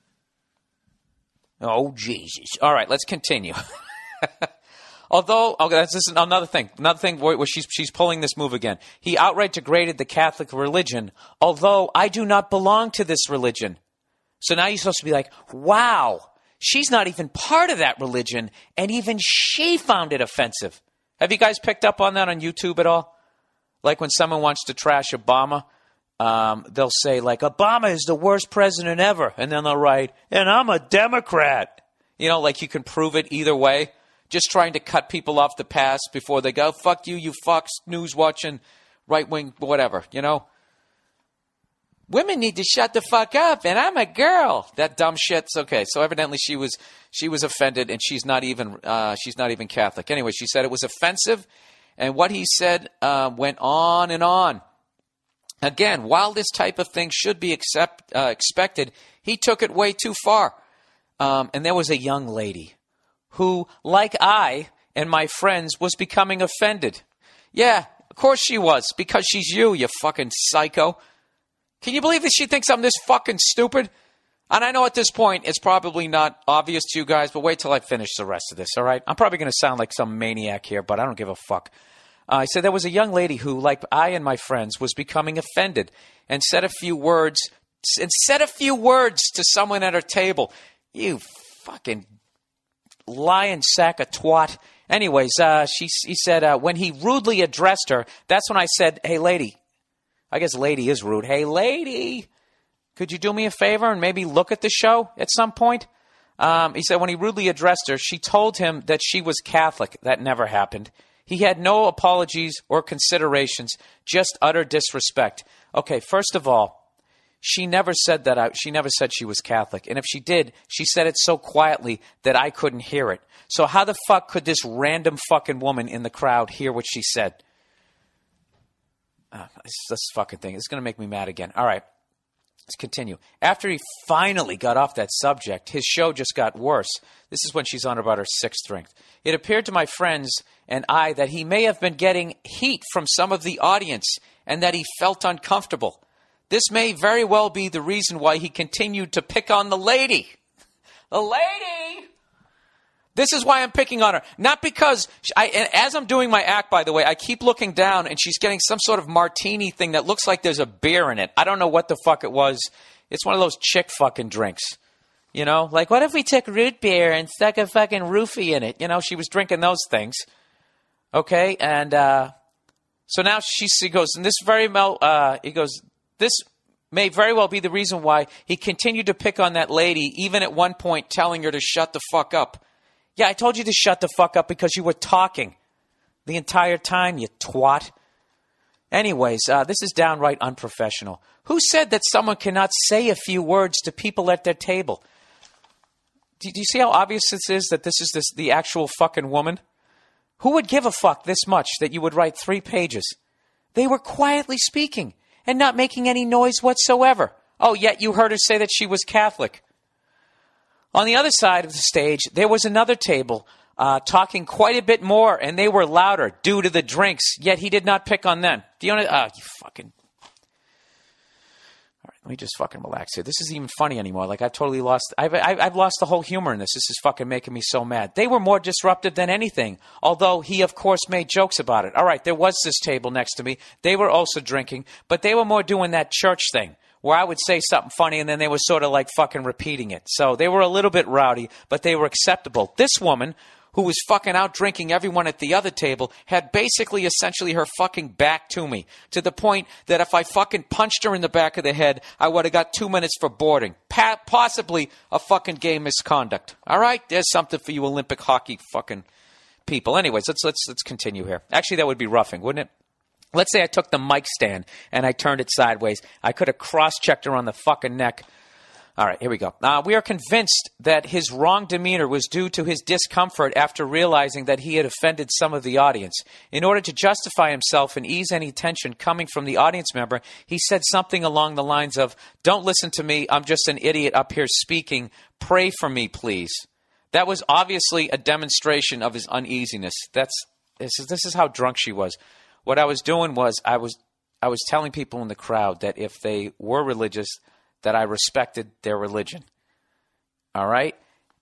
Oh, Jesus. All right, let's continue. Although, this is another thing where she's pulling this move again. He outright degraded the Catholic religion, although I do not belong to this religion. So now you're supposed to be like, wow, she's not even part of that religion, and even she found it offensive. Have you guys picked up on that on YouTube at all? Like when someone wants to trash Obama, they'll say like, Obama is the worst president ever. And then they'll write, and I'm a Democrat. You know, like you can prove it either way. Just trying to cut people off the pass before they go, fuck you, you Fox News watching right-wing whatever, you know? Women need to shut the fuck up, and I'm a girl. That dumb shit's okay. So evidently she was offended, and she's not even Catholic. Anyway, she said it was offensive, and what he said went on and on. Again, while this type of thing should be expected, he took it way too far. And there was a young lady who, like I and my friends, was becoming offended. Yeah, of course she was, because she's you fucking psycho. Can you believe that she thinks I'm this fucking stupid? And I know at this point it's probably not obvious to you guys, but wait till I finish the rest of this, all right? I'm probably going to sound like some maniac here, but I don't give a fuck. I said there was a young lady who, like I and my friends, was becoming offended and said a few words to someone at her table. You fucking lying sack of twat. Anyways, he said when he rudely addressed her, that's when I said, hey, lady. I guess lady is rude. Hey, lady, could you do me a favor and maybe look at the show at some point? He said when he rudely addressed her, she told him that she was Catholic. That never happened. He had no apologies or considerations, just utter disrespect. Okay, first of all, she never said that. She never said she was Catholic. And if she did, she said it so quietly that I couldn't hear it. So how the fuck could this random fucking woman in the crowd hear what she said? This fucking thing. It's going to make me mad again. All right, let's continue. After he finally got off that subject, his show just got worse. This is when she's on about her 6th drink. It appeared to my friends and I that he may have been getting heat from some of the audience and that he felt uncomfortable. This may very well be the reason why he continued to pick on the lady. The lady! This is why I'm picking on her. Not because, and as I'm doing my act, by the way, I keep looking down and she's getting some sort of martini thing that looks like there's a beer in it. I don't know what the fuck it was. It's one of those chick fucking drinks. You know, like what if we took root beer and stuck a fucking roofie in it? You know, she was drinking those things. Okay, and so now she goes, and this this may very well be the reason why he continued to pick on that lady, even at one point telling her to shut the fuck up. Yeah, I told you to shut the fuck up because you were talking the entire time, you twat. Anyways, this is downright unprofessional. Who said that someone cannot say a few words to people at their table? Do you see how obvious this is that this is the actual fucking woman? Who would give a fuck this much that you would write 3 pages? They were quietly speaking and not making any noise whatsoever. Oh, yet you heard her say that she was Catholic. On the other side of the stage, there was another table talking quite a bit more, and they were louder due to the drinks, yet he did not pick on them. Do you know? You fucking... All right, let me just fucking relax here. This isn't even funny anymore. Like, I've totally lost... I've lost the whole humor in this. This is fucking making me so mad. They were more disruptive than anything, although he, of course, made jokes about it. All right, there was this table next to me. They were also drinking, but they were more doing that church thing, where I would say something funny and then they were sort of like fucking repeating it. So they were a little bit rowdy, but they were acceptable. This woman, who was fucking out drinking everyone at the other table, had basically essentially her fucking back to me, to the point that if I fucking punched her in the back of the head, I would have got 2 minutes for boarding. Possibly a fucking gay misconduct. All right? There's something for you Olympic hockey fucking people. Anyways, let's continue here. Actually, that would be roughing, wouldn't it? Let's say I took the mic stand and I turned it sideways. I could have cross-checked her on the fucking neck. All right, here we go. We are convinced that his wrong demeanor was due to his discomfort after realizing that he had offended some of the audience. In order to justify himself and ease any tension coming from the audience member, he said something along the lines of, "Don't listen to me, I'm just an idiot up here speaking. Pray for me, please." That was obviously a demonstration of his uneasiness. This is how drunk she was. What I was doing was I was telling people in the crowd that if they were religious, that I respected their religion. All right?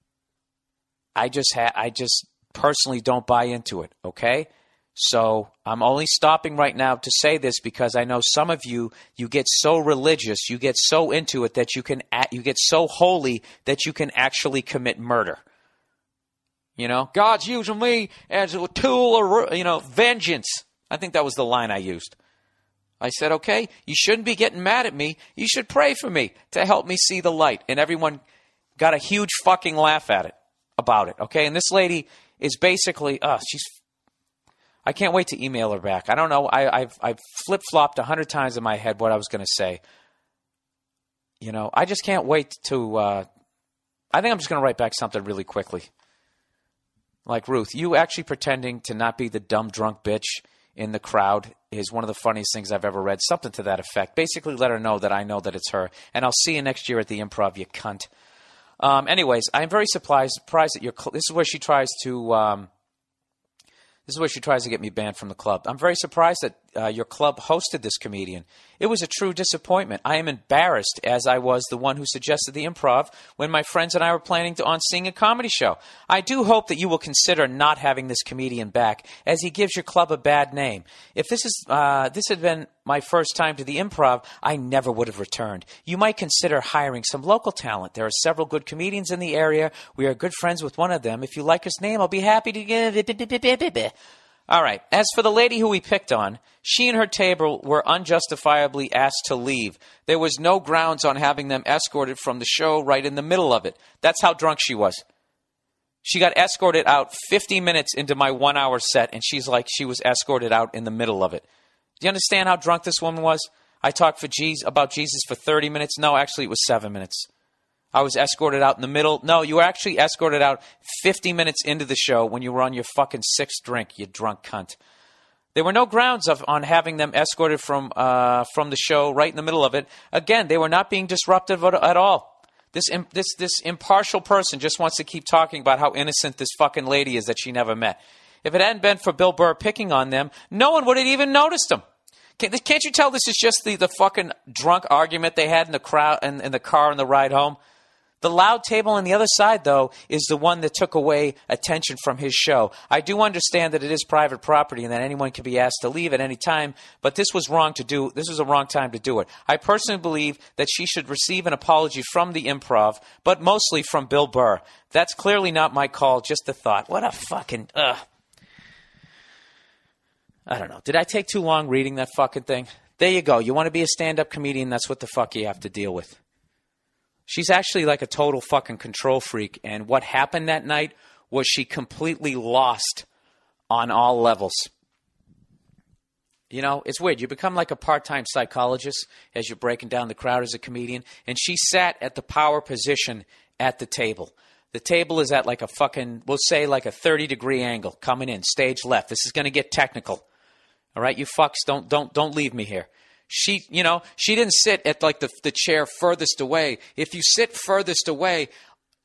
I just personally don't buy into it, okay? So I'm only stopping right now to say this because I know some of you get so religious, you get so into it that you get so holy that you can actually commit murder. You know, God's using me as a tool of, vengeance. I think that was the line I used. I said, okay, you shouldn't be getting mad at me. You should pray for me to help me see the light. And everyone got a huge fucking laugh about it, okay? And this lady is basically, I can't wait to email her back. I don't know. I've flip-flopped 100 times in my head what I was going to say. You know, I just can't wait to, I think I'm just going to write back something really quickly. Like, Ruth, you actually pretending to not be the dumb drunk bitch in the crowd is one of the funniest things I've ever read. Something to that effect. Basically, let her know that I know that it's her. And I'll see you next year at the Improv, you cunt. Anyways, I'm very surprised that this is where she tries to get me banned from the club. I'm very surprised that your club hosted this comedian. It was a true disappointment. I am embarrassed, as I was the one who suggested the Improv when my friends and I were planning on seeing a comedy show. I do hope that you will consider not having this comedian back, as he gives your club a bad name. If this had been my first time to the Improv, I never would have returned. You might consider hiring some local talent. There are several good comedians in the area. We are good friends with one of them. If you like his name, I'll be happy to give it. All right. As for the lady who we picked on, she and her table were unjustifiably asked to leave. There was no grounds on having them escorted from the show right in the middle of it. That's how drunk she was. She got escorted out 50 minutes into my 1 hour set, and she's like, she was escorted out in the middle of it. Do you understand how drunk this woman was? I talked about Jesus for 30 minutes. No, actually, it was 7 minutes. I was escorted out in the middle. No, you were actually escorted out 50 minutes into the show when you were on your fucking sixth drink, you drunk cunt. There were no grounds on having them escorted from the show right in the middle of it. Again, they were not being disruptive at all. This impartial person just wants to keep talking about how innocent this fucking lady is that she never met. If it hadn't been for Bill Burr picking on them, no one would have even noticed them. Can't you tell this is just the fucking drunk argument they had in the crowd and in the car on the ride home? The loud table on the other side, though, is the one that took away attention from his show. I do understand that it is private property and that anyone can be asked to leave at any time, but this was wrong to do. This was a wrong time to do it. I personally believe that she should receive an apology from the Improv, but mostly from Bill Burr. That's clearly not my call, just a thought. What a fucking... I don't know. Did I take too long reading that fucking thing? There you go. You want to be a stand-up comedian, that's what the fuck you have to deal with. She's actually like a total fucking control freak, and what happened that night was she completely lost on all levels. You know, it's weird. You become like a part-time psychologist as you're breaking down the crowd as a comedian, and she sat at the power position at the table. The table is at like a fucking, we'll say like a 30-degree angle coming in, stage left. This is going to get technical. All right, you fucks, don't leave me here. She didn't sit at like the chair furthest away. If you sit furthest away,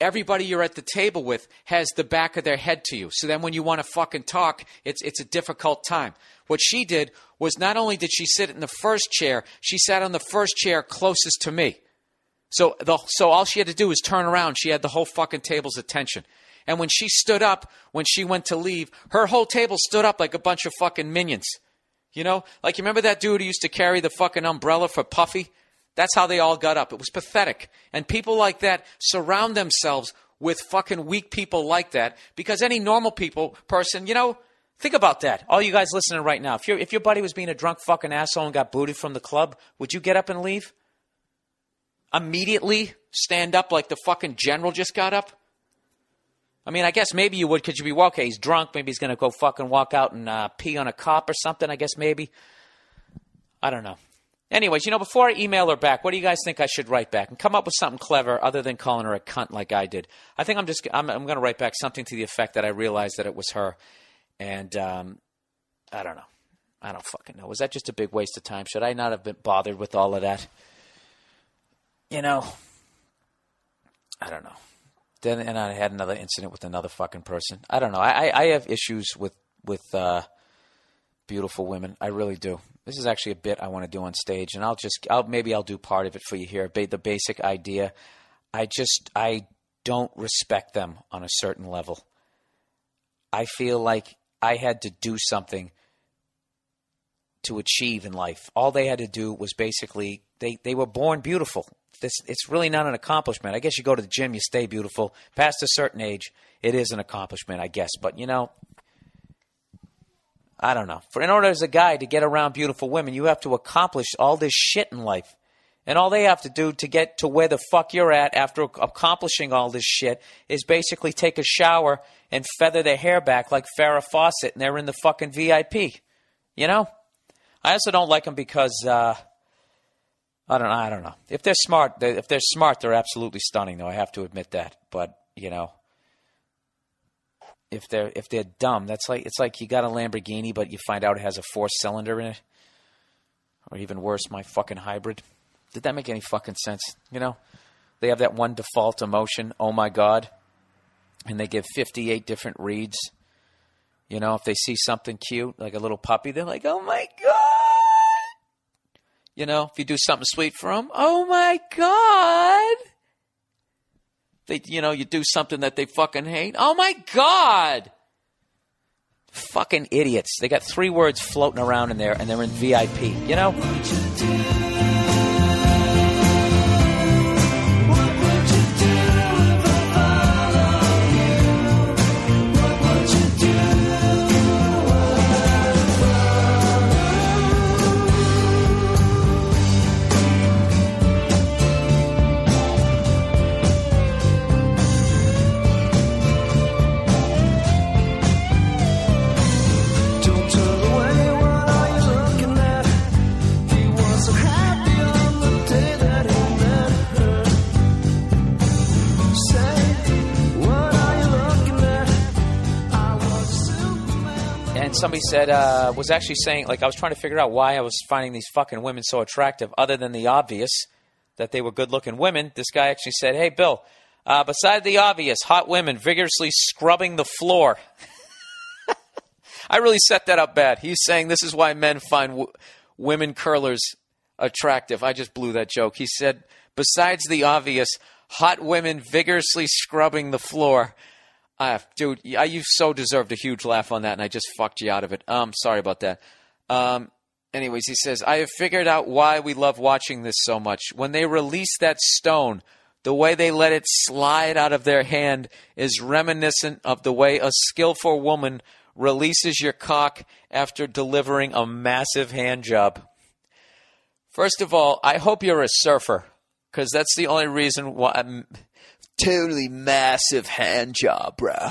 everybody you're at the table with has the back of their head to you. So then when you want to fucking talk, it's a difficult time. What she did was not only did she sit in the first chair, she sat on the first chair closest to me. So all she had to do was turn around. She had the whole fucking table's attention. And when she stood up, when she went to leave, her whole table stood up like a bunch of fucking minions. You know? Like, you remember that dude who used to carry the fucking umbrella for Puffy? That's how they all got up. It was pathetic. And people like that surround themselves with fucking weak people like that, because any normal person, you know, think about that. All you guys listening right now, if your buddy was being a drunk fucking asshole and got booted from the club, would you get up and leave? Immediately stand up like the fucking general just got up? I mean, I guess maybe you would, because you'd be, well, okay, he's drunk. Maybe he's going to go fucking walk out and pee on a cop or something, I guess maybe. I don't know. Anyways, you know, before I email her back, what do you guys think I should write back? And come up with something clever other than calling her a cunt like I did. I think I'm going to write back something to the effect that I realized that it was her. And I don't know. I don't fucking know. Was that just a big waste of time? Should I not have been bothered with all of that? You know, I don't know. Then I had another incident with another fucking person. I don't know. I have issues with beautiful women. I really do. This is actually a bit I want to do on stage, and maybe I'll do part of it for you here. The basic idea. I don't respect them on a certain level. I feel like I had to do something to achieve in life. All they had to do was basically they were born beautiful. It's really not an accomplishment. I guess you go to the gym, you stay beautiful. Past a certain age, it is an accomplishment, I guess. But, you know, I don't know. In order as a guy to get around beautiful women, you have to accomplish all this shit in life. And all they have to do to get to where the fuck you're at after accomplishing all this shit is basically take a shower and feather their hair back like Farrah Fawcett, and they're in the fucking VIP. You know? I also don't like them because... I don't know. If they're smart, they're absolutely stunning, though. I have to admit that. But, you know, if they're dumb, it's like you got a Lamborghini, but you find out it has a 4-cylinder in it. Or even worse, my fucking hybrid. Did that make any fucking sense? You know, they have that one default emotion, oh my God, and they give 58 different reads. You know, if they see something cute, like a little puppy, they're like, oh my God. You know, if you do something sweet for them, oh my God. You do something that they fucking hate. Oh my God. Fucking idiots. They got 3 words floating around in there and they're in VIP, you know? Somebody said, was actually saying, like, I was trying to figure out why I was finding these fucking women so attractive, other than the obvious, that they were good-looking women. This guy actually said, hey, Bill, beside the obvious, hot women vigorously scrubbing the floor. I really set that up bad. He's saying this is why men find women curlers attractive. I just blew that joke. He said, besides the obvious, hot women vigorously scrubbing the floor. Dude, you so deserved a huge laugh on that, and I just fucked you out of it. Sorry about that. Anyways, he says, I have figured out why we love watching this so much. When they release that stone, the way they let it slide out of their hand is reminiscent of the way a skillful woman releases your cock after delivering a massive hand job. First of all, I hope you're a surfer, because that's the only reason why I'm... Totally massive hand job, bro.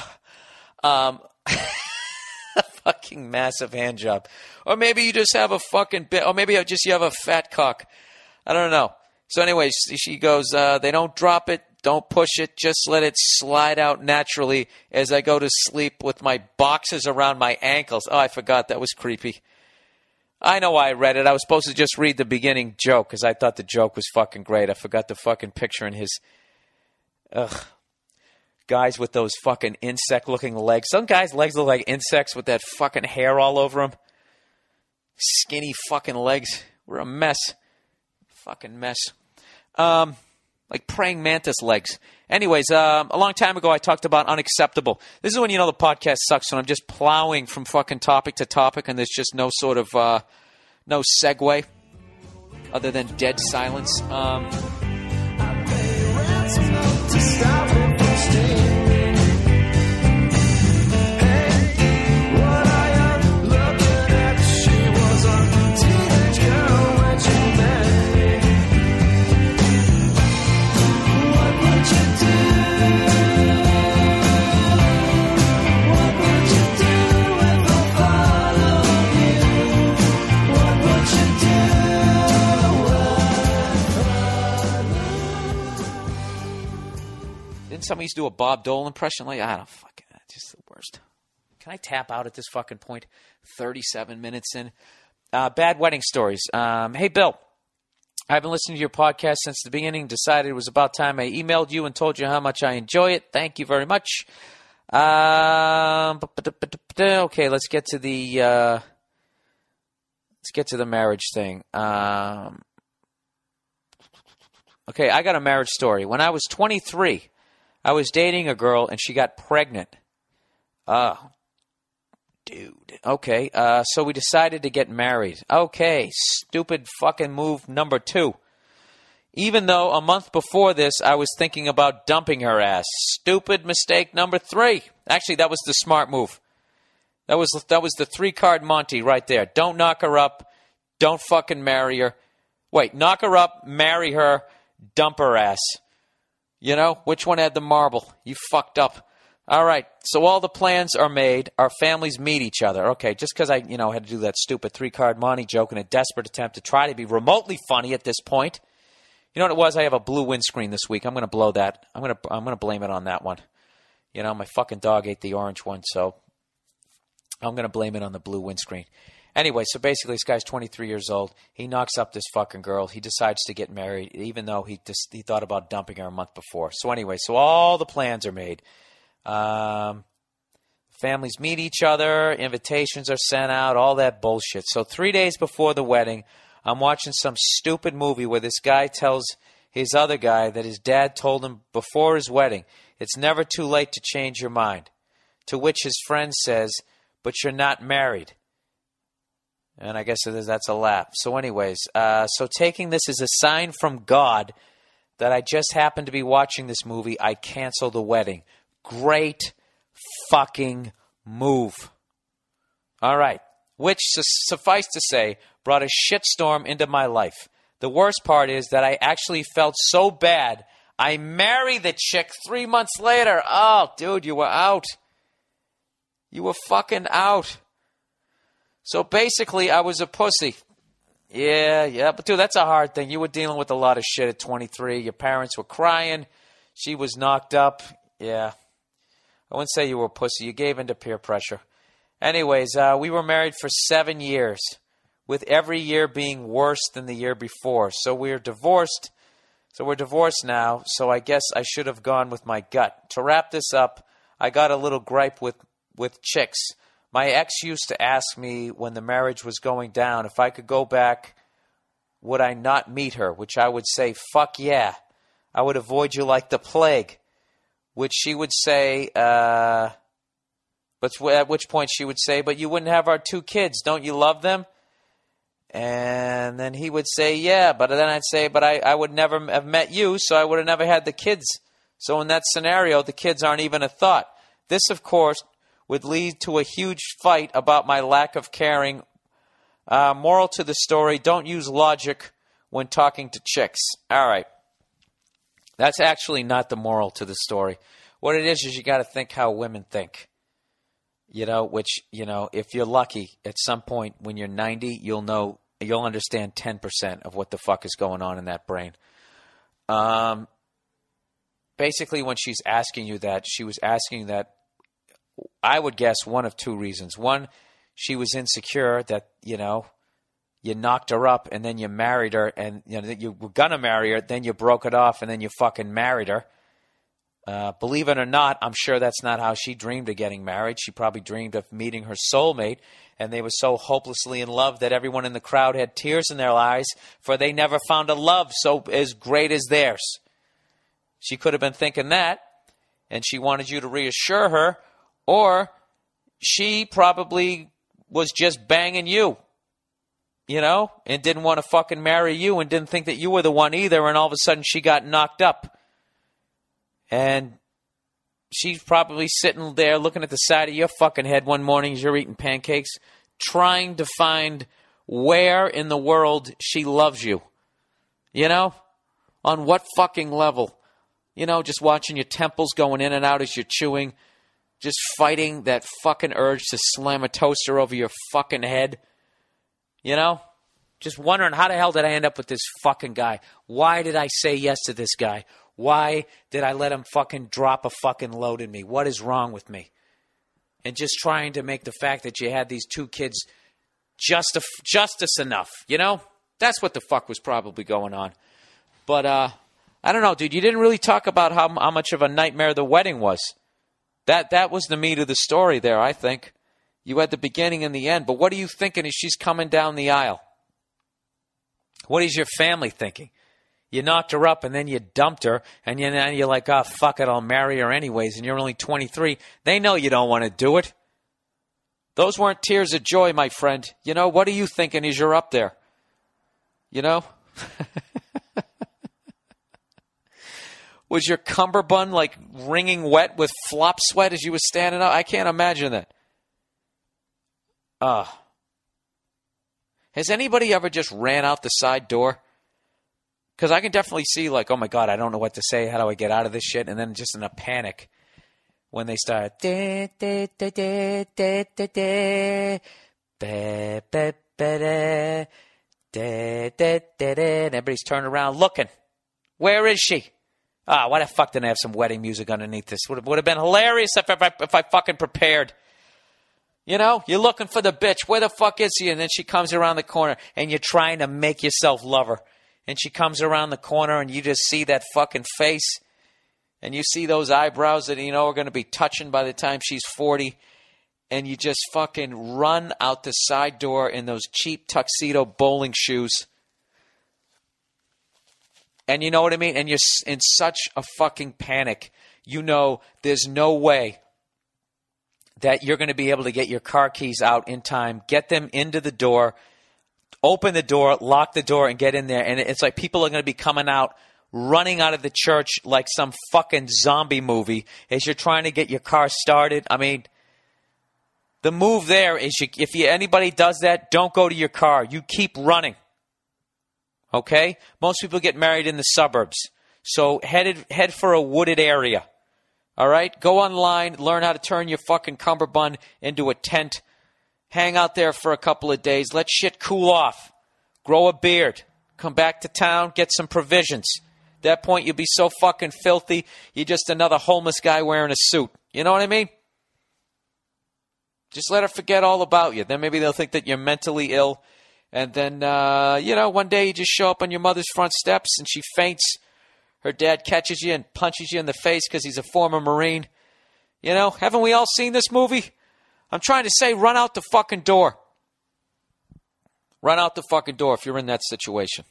Fucking massive hand job. Or maybe you just have a fucking bit. Or maybe you have a fat cock. I don't know. So anyways, she goes, they don't drop it. Don't push it. Just let it slide out naturally as I go to sleep with my boxes around my ankles. Oh, I forgot. That was creepy. I know why I read it. I was supposed to just read the beginning joke because I thought the joke was fucking great. I forgot the fucking picture in his... Ugh. guys with those fucking insect-looking legs. Some guys' legs look like insects with that fucking hair all over them. Skinny fucking legs. We're a mess. Fucking mess. Like praying mantis legs. Anyways, a long time ago I talked about unacceptable. This is when you know the podcast sucks, when I'm just plowing from fucking topic to topic and there's just no sort of, no segue other than dead silence. Somebody used to do a Bob Dole impression. Like, I don't fucking, just the worst. Can I tap out at this fucking point? 37 minutes in. Bad wedding stories. Hey, Bill. I've been listening to your podcast since the beginning. Decided it was about time I emailed you and told you how much I enjoy it. Thank you very much. Okay, let's get to the marriage thing. Okay, I got a marriage story. When I was 23, I was dating a girl, and she got pregnant. Oh, dude. Okay, so we decided to get married. Okay, stupid fucking move number 2. Even though a month before this, I was thinking about dumping her ass. Stupid mistake number 3. Actually, that was the smart move. That was the 3-card Monty right there. Don't knock her up. Don't fucking marry her. Wait, knock her up, marry her, dump her ass. You know, which one had the marble? You fucked up. All right, so all the plans are made. Our families meet each other. Okay, just because I, had to do that stupid 3-card Monty joke in a desperate attempt to try to be remotely funny at this point. You know what it was? I have a blue windscreen this week. I'm going to blow that. I'm going to blame it on that one. My fucking dog ate the orange one, so I'm going to blame it on the blue windscreen. Anyway, so basically this guy's 23 years old. He knocks up this fucking girl. He decides to get married, even though he thought about dumping her a month before. So anyway, so all the plans are made. Families meet each other. Invitations are sent out. All that bullshit. So 3 days before the wedding, I'm watching some stupid movie where this guy tells his other guy that his dad told him before his wedding, it's never too late to change your mind. To which his friend says, but you're not married. And I guess that's a laugh. So anyways, so taking this as a sign from God that I just happened to be watching this movie, I cancel the wedding. Great fucking move. All right. Which, suffice to say, brought a shitstorm into my life. The worst part is that I actually felt so bad, I married the chick 3 months later. Oh, dude, you were out. You were fucking out. So basically, I was a pussy. Yeah, but dude, that's a hard thing. You were dealing with a lot of shit at 23. Your parents were crying. She was knocked up. Yeah. I wouldn't say you were a pussy. You gave in to peer pressure. Anyways, we were married for 7 years, with every year being worse than the year before. So we're divorced. So we're divorced now, so I guess I should have gone with my gut. To wrap this up, I got a little gripe with chicks. My ex used to ask me when the marriage was going down if I could go back, would I not meet her? Which I would say, fuck yeah. I would avoid you like the plague. Which she would say, but at which point she would say, but you wouldn't have our 2 kids. Don't you love them? And then he would say, yeah. But then I'd say, but I would never have met you, so I would have never had the kids. So in that scenario, the kids aren't even a thought. This, of course, would lead to a huge fight about my lack of caring. Moral to the story, don't use logic when talking to chicks. All right. That's actually not the moral to the story. What it is you got to think how women think. Which, if you're lucky, at some point when you're 90, you'll understand 10% of what the fuck is going on in that brain. Basically, when she's asking you that, she was asking that, I would guess, one of 2 reasons. One, she was insecure that, you knocked her up and then you married her and, you were going to marry her, then you broke it off and then you fucking married her. Believe it or not, I'm sure that's not how she dreamed of getting married. She probably dreamed of meeting her soulmate, and they were so hopelessly in love that everyone in the crowd had tears in their eyes, for they never found a love so as great as theirs. She could have been thinking that, and she wanted you to reassure her, or she probably was just banging you, and didn't want to fucking marry you and didn't think that you were the one either, and all of a sudden she got knocked up. And she's probably sitting there looking at the side of your fucking head one morning as you're eating pancakes, trying to find where in the world she loves you. On what fucking level? Just watching your temples going in and out as you're chewing, just fighting that fucking urge to slam a toaster over your fucking head. Just wondering, how the hell did I end up with this fucking guy? Why did I say yes to this guy? Why did I let him fucking drop a fucking load in me? What is wrong with me? And just trying to make the fact that you had these two kids justice enough, That's what the fuck was probably going on. But, I don't know, dude. You didn't really talk about how much of a nightmare the wedding was. That was the meat of the story there, I think. You had the beginning and the end. But what are you thinking as she's coming down the aisle? What is your family thinking? You knocked her up and then you dumped her, and you're like, oh, fuck it, I'll marry her anyways, and you're only 23. They know you don't want to do it. Those weren't tears of joy, my friend. What are you thinking as you're up there? Was your cummerbund like wringing wet with flop sweat as you were standing up? I can't imagine that. Has anybody ever just ran out the side door? Because I can definitely see, like, oh my God, I don't know what to say. How do I get out of this shit? And then just in a panic when they start, and everybody's turning around looking. Where is she? Why the fuck didn't I have some wedding music underneath this? Would have been hilarious if I fucking prepared. You're looking for the bitch. Where the fuck is she? And then she comes around the corner, and you're trying to make yourself love her. And she comes around the corner, and you just see that fucking face. And you see those eyebrows that are going to be touching by the time she's 40. And you just fucking run out the side door in those cheap tuxedo bowling shoes. And you know what I mean? And you're in such a fucking panic. There's no way that you're going to be able to get your car keys out in time, get them into the door, open the door, lock the door, and get in there. And it's like people are going to be coming out, running out of the church like some fucking zombie movie as you're trying to get your car started. I mean, the move there is if anybody does that, don't go to your car. You keep running. Okay? Most people get married in the suburbs. So head for a wooded area. All right? Go online, learn how to turn your fucking cummerbund into a tent. Hang out there for a couple of days. Let shit cool off. Grow a beard. Come back to town. Get some provisions. At that point, you'll be so fucking filthy, you're just another homeless guy wearing a suit. You know what I mean? Just let her forget all about you. Then maybe they'll think that you're mentally ill. And then, one day you just show up on your mother's front steps and she faints. Her dad catches you and punches you in the face because he's a former Marine. Haven't we all seen this movie? I'm trying to say, run out the fucking door. Run out the fucking door if you're in that situation.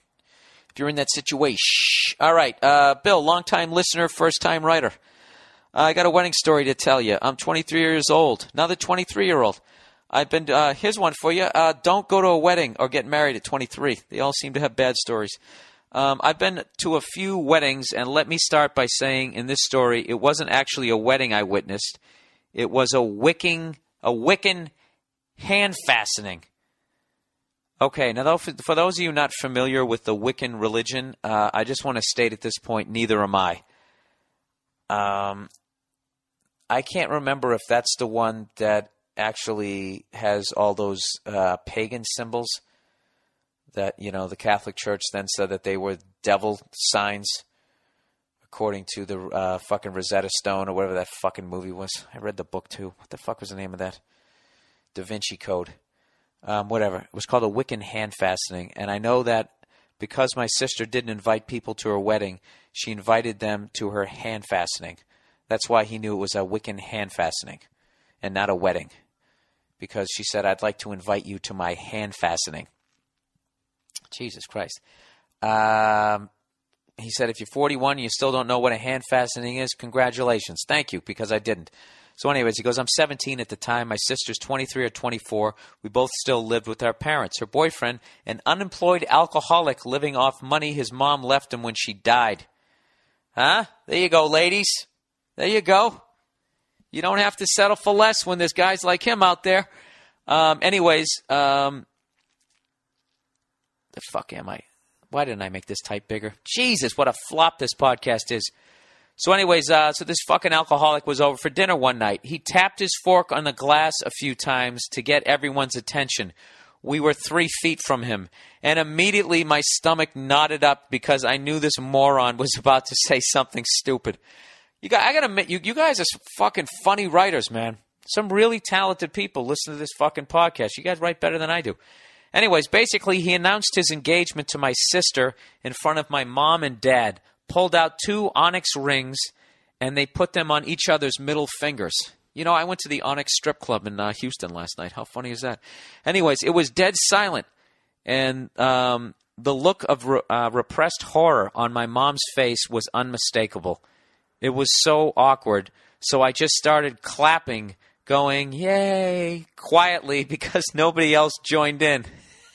All right, Bill, long-time listener, first-time writer. I got a wedding story to tell you. I'm 23 years old. Another 23-year-old. Here's one for you. Don't go to a wedding or get married at 23. They all seem to have bad stories. I've been to a few weddings, and let me start by saying in this story, it wasn't actually a wedding I witnessed. It was a Wiccan hand fastening. Okay, now for those of you not familiar with the Wiccan religion, I just want to state at this point, neither am I. I can't remember if that's the one that actually has all those pagan symbols that, the Catholic Church then said that they were devil signs, according to the fucking Rosetta Stone or whatever that fucking movie was. I read the book too. What the fuck was the name of that? Da Vinci Code. Whatever. It was called a Wiccan hand fastening. And I know that because my sister didn't invite people to her wedding, she invited them to her hand fastening. That's why he knew it was a Wiccan hand fastening and not a wedding. Because she said, I'd like to invite you to my hand fastening. Jesus Christ. He said, if you're 41 and you still don't know what a hand fastening is, congratulations. Thank you, because I didn't. So anyways, he goes, I'm 17 at the time. My sister's 23 or 24. We both still lived with our parents. Her boyfriend, an unemployed alcoholic living off money his mom left him when she died. Huh? There you go, ladies. There you go. You don't have to settle for less when there's guys like him out there. The fuck am I? Why didn't I make this type bigger? Jesus, what a flop this podcast is. So anyways, so this fucking alcoholic was over for dinner one night. He tapped his fork on the glass a few times to get everyone's attention. We were 3 feet from him. And immediately my stomach knotted up because I knew this moron was about to say something stupid. I gotta admit, you guys are fucking funny writers, man. Some really talented people listen to this fucking podcast. You guys write better than I do. Anyways, basically, he announced his engagement to my sister in front of my mom and dad, pulled out 2 onyx rings, and they put them on each other's middle fingers. You know, I went to the Onyx Strip Club in Houston last night. How funny is that? Anyways, it was dead silent, and the look of repressed horror on my mom's face was unmistakable. It was so awkward, so I just started clapping, going, yay, quietly, because nobody else joined in.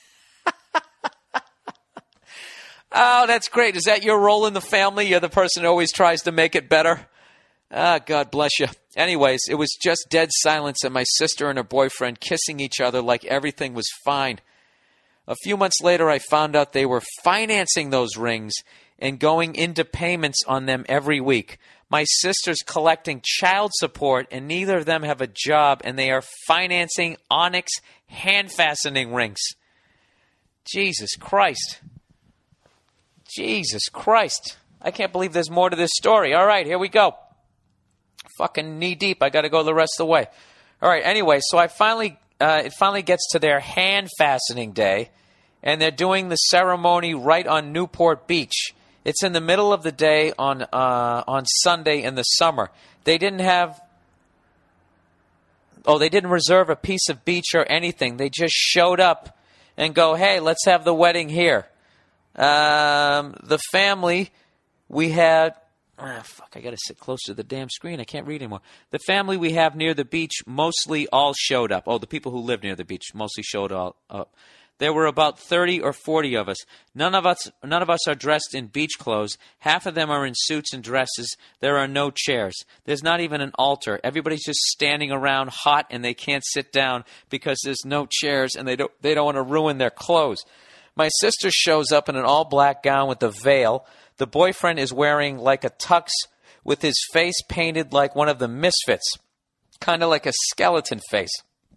Oh, that's great. Is that your role in the family? You're the person who always tries to make it better? Ah, God bless you. Anyways, it was just dead silence and my sister and her boyfriend kissing each other like everything was fine. A few months later, I found out they were financing those rings and going into payments on them every week. My sister's collecting child support, and neither of them have a job, and they are financing onyx hand fastening rings. Jesus Christ. Jesus Christ. I can't believe there's more to this story. All right, here we go. Fucking knee deep. I got to go the rest of the way. All right, anyway, so it finally gets to their hand fastening day, and they're doing the ceremony right on Newport Beach. It's in the middle of the day on Sunday in the summer. They didn't reserve a piece of beach or anything. They just showed up and go, hey, let's have the wedding here. The family we had, I got to sit closer to the damn screen. I can't read anymore. The family we have near the beach mostly all showed up. Oh, the people who live near the beach mostly showed all up. There were about 30 or 40 of us. None of us are dressed in beach clothes. Half of them are in suits and dresses. There are no chairs. There's not even an altar. Everybody's just standing around hot and they can't sit down because there's no chairs and they don't want to ruin their clothes. My sister shows up in an all-black gown with a veil. The boyfriend is wearing like a tux with his face painted like one of the Misfits, kind of like a skeleton face.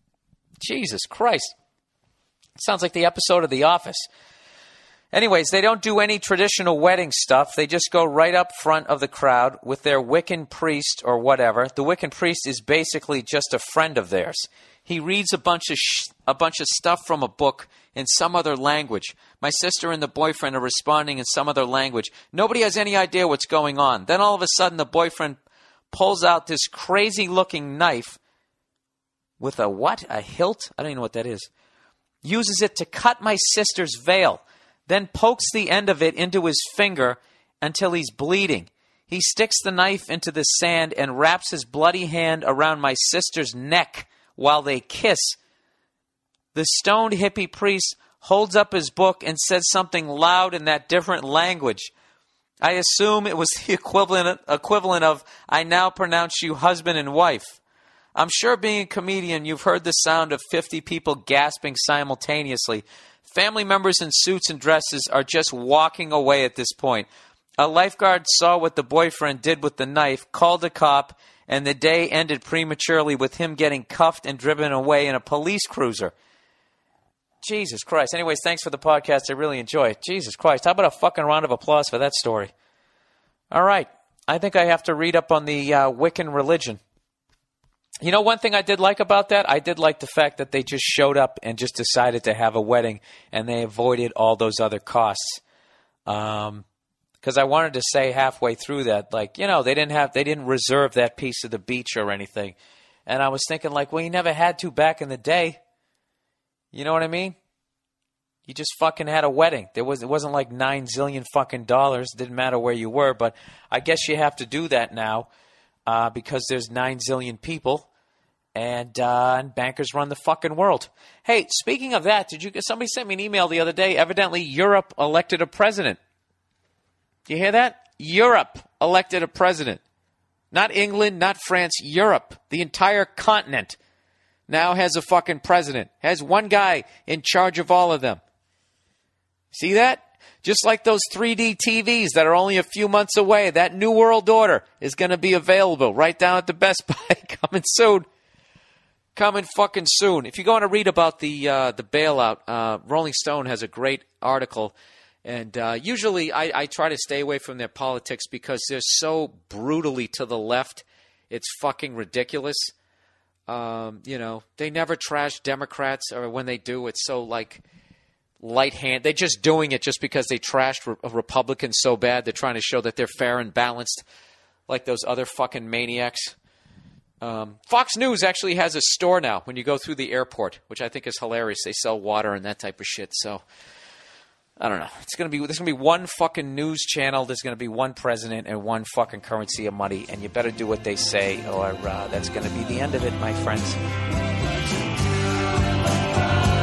Jesus Christ. Sounds like the episode of The Office. Anyways, they don't do any traditional wedding stuff. They just go right up front of the crowd with their Wiccan priest or whatever. The Wiccan priest is basically just a friend of theirs. He reads a bunch of stuff from a book in some other language. My sister and the boyfriend are responding in some other language. Nobody has any idea what's going on. Then all of a sudden the boyfriend pulls out this crazy-looking knife with a what? A hilt? I don't even know what that is. Uses it to cut my sister's veil, then pokes the end of it into his finger until he's bleeding. He sticks the knife into the sand and wraps his bloody hand around my sister's neck while they kiss. The stoned hippie priest holds up his book and says something loud in that different language. I assume it was the equivalent of, I now pronounce you husband and wife. I'm sure being a comedian, you've heard the sound of 50 people gasping simultaneously. Family members in suits and dresses are just walking away at this point. A lifeguard saw what the boyfriend did with the knife, called a cop, and the day ended prematurely with him getting cuffed and driven away in a police cruiser. Jesus Christ. Anyways, thanks for the podcast. I really enjoy it. Jesus Christ. How about a fucking round of applause for that story? All right. I think I have to read up on the Wiccan religion. You know, one thing I did like about that, I did like the fact that they just showed up and just decided to have a wedding and they avoided all those other costs. because I wanted to say halfway through that, like, you know, they didn't reserve that piece of the beach or anything. And I was thinking, like, well, you never had to back in the day. You know what I mean? You just fucking had a wedding. It wasn't like 9 zillion fucking dollars. Didn't matter where you were, but I guess you have to do that now because there's 9 zillion people, and bankers run the fucking world. Hey, speaking of that, somebody sent me an email the other day? Evidently, Europe elected a president. Do you hear that? Europe elected a president. Not England, not France, Europe. The entire continent now has a fucking president. Has one guy in charge of all of them. See that? Just like those 3D TVs that are only a few months away, that New World Order is going to be available right down at the Best Buy. Coming soon. Coming fucking soon. If you go on to read about the bailout, Rolling Stone has a great article. And usually I try to stay away from their politics because they're so brutally to the left. It's fucking ridiculous. You know, they never trash Democrats, or when they do, it's so like light-handed. They're just doing it just because they trashed Republicans so bad. They're trying to show that they're fair and balanced, like those other fucking maniacs. Fox News actually has a store now when you go through the airport, which I think is hilarious. They sell water and that type of shit. So I don't know. There's gonna be one fucking news channel. There's gonna be one president and one fucking currency of money, and you better do what they say, or that's gonna be the end of it, my friends.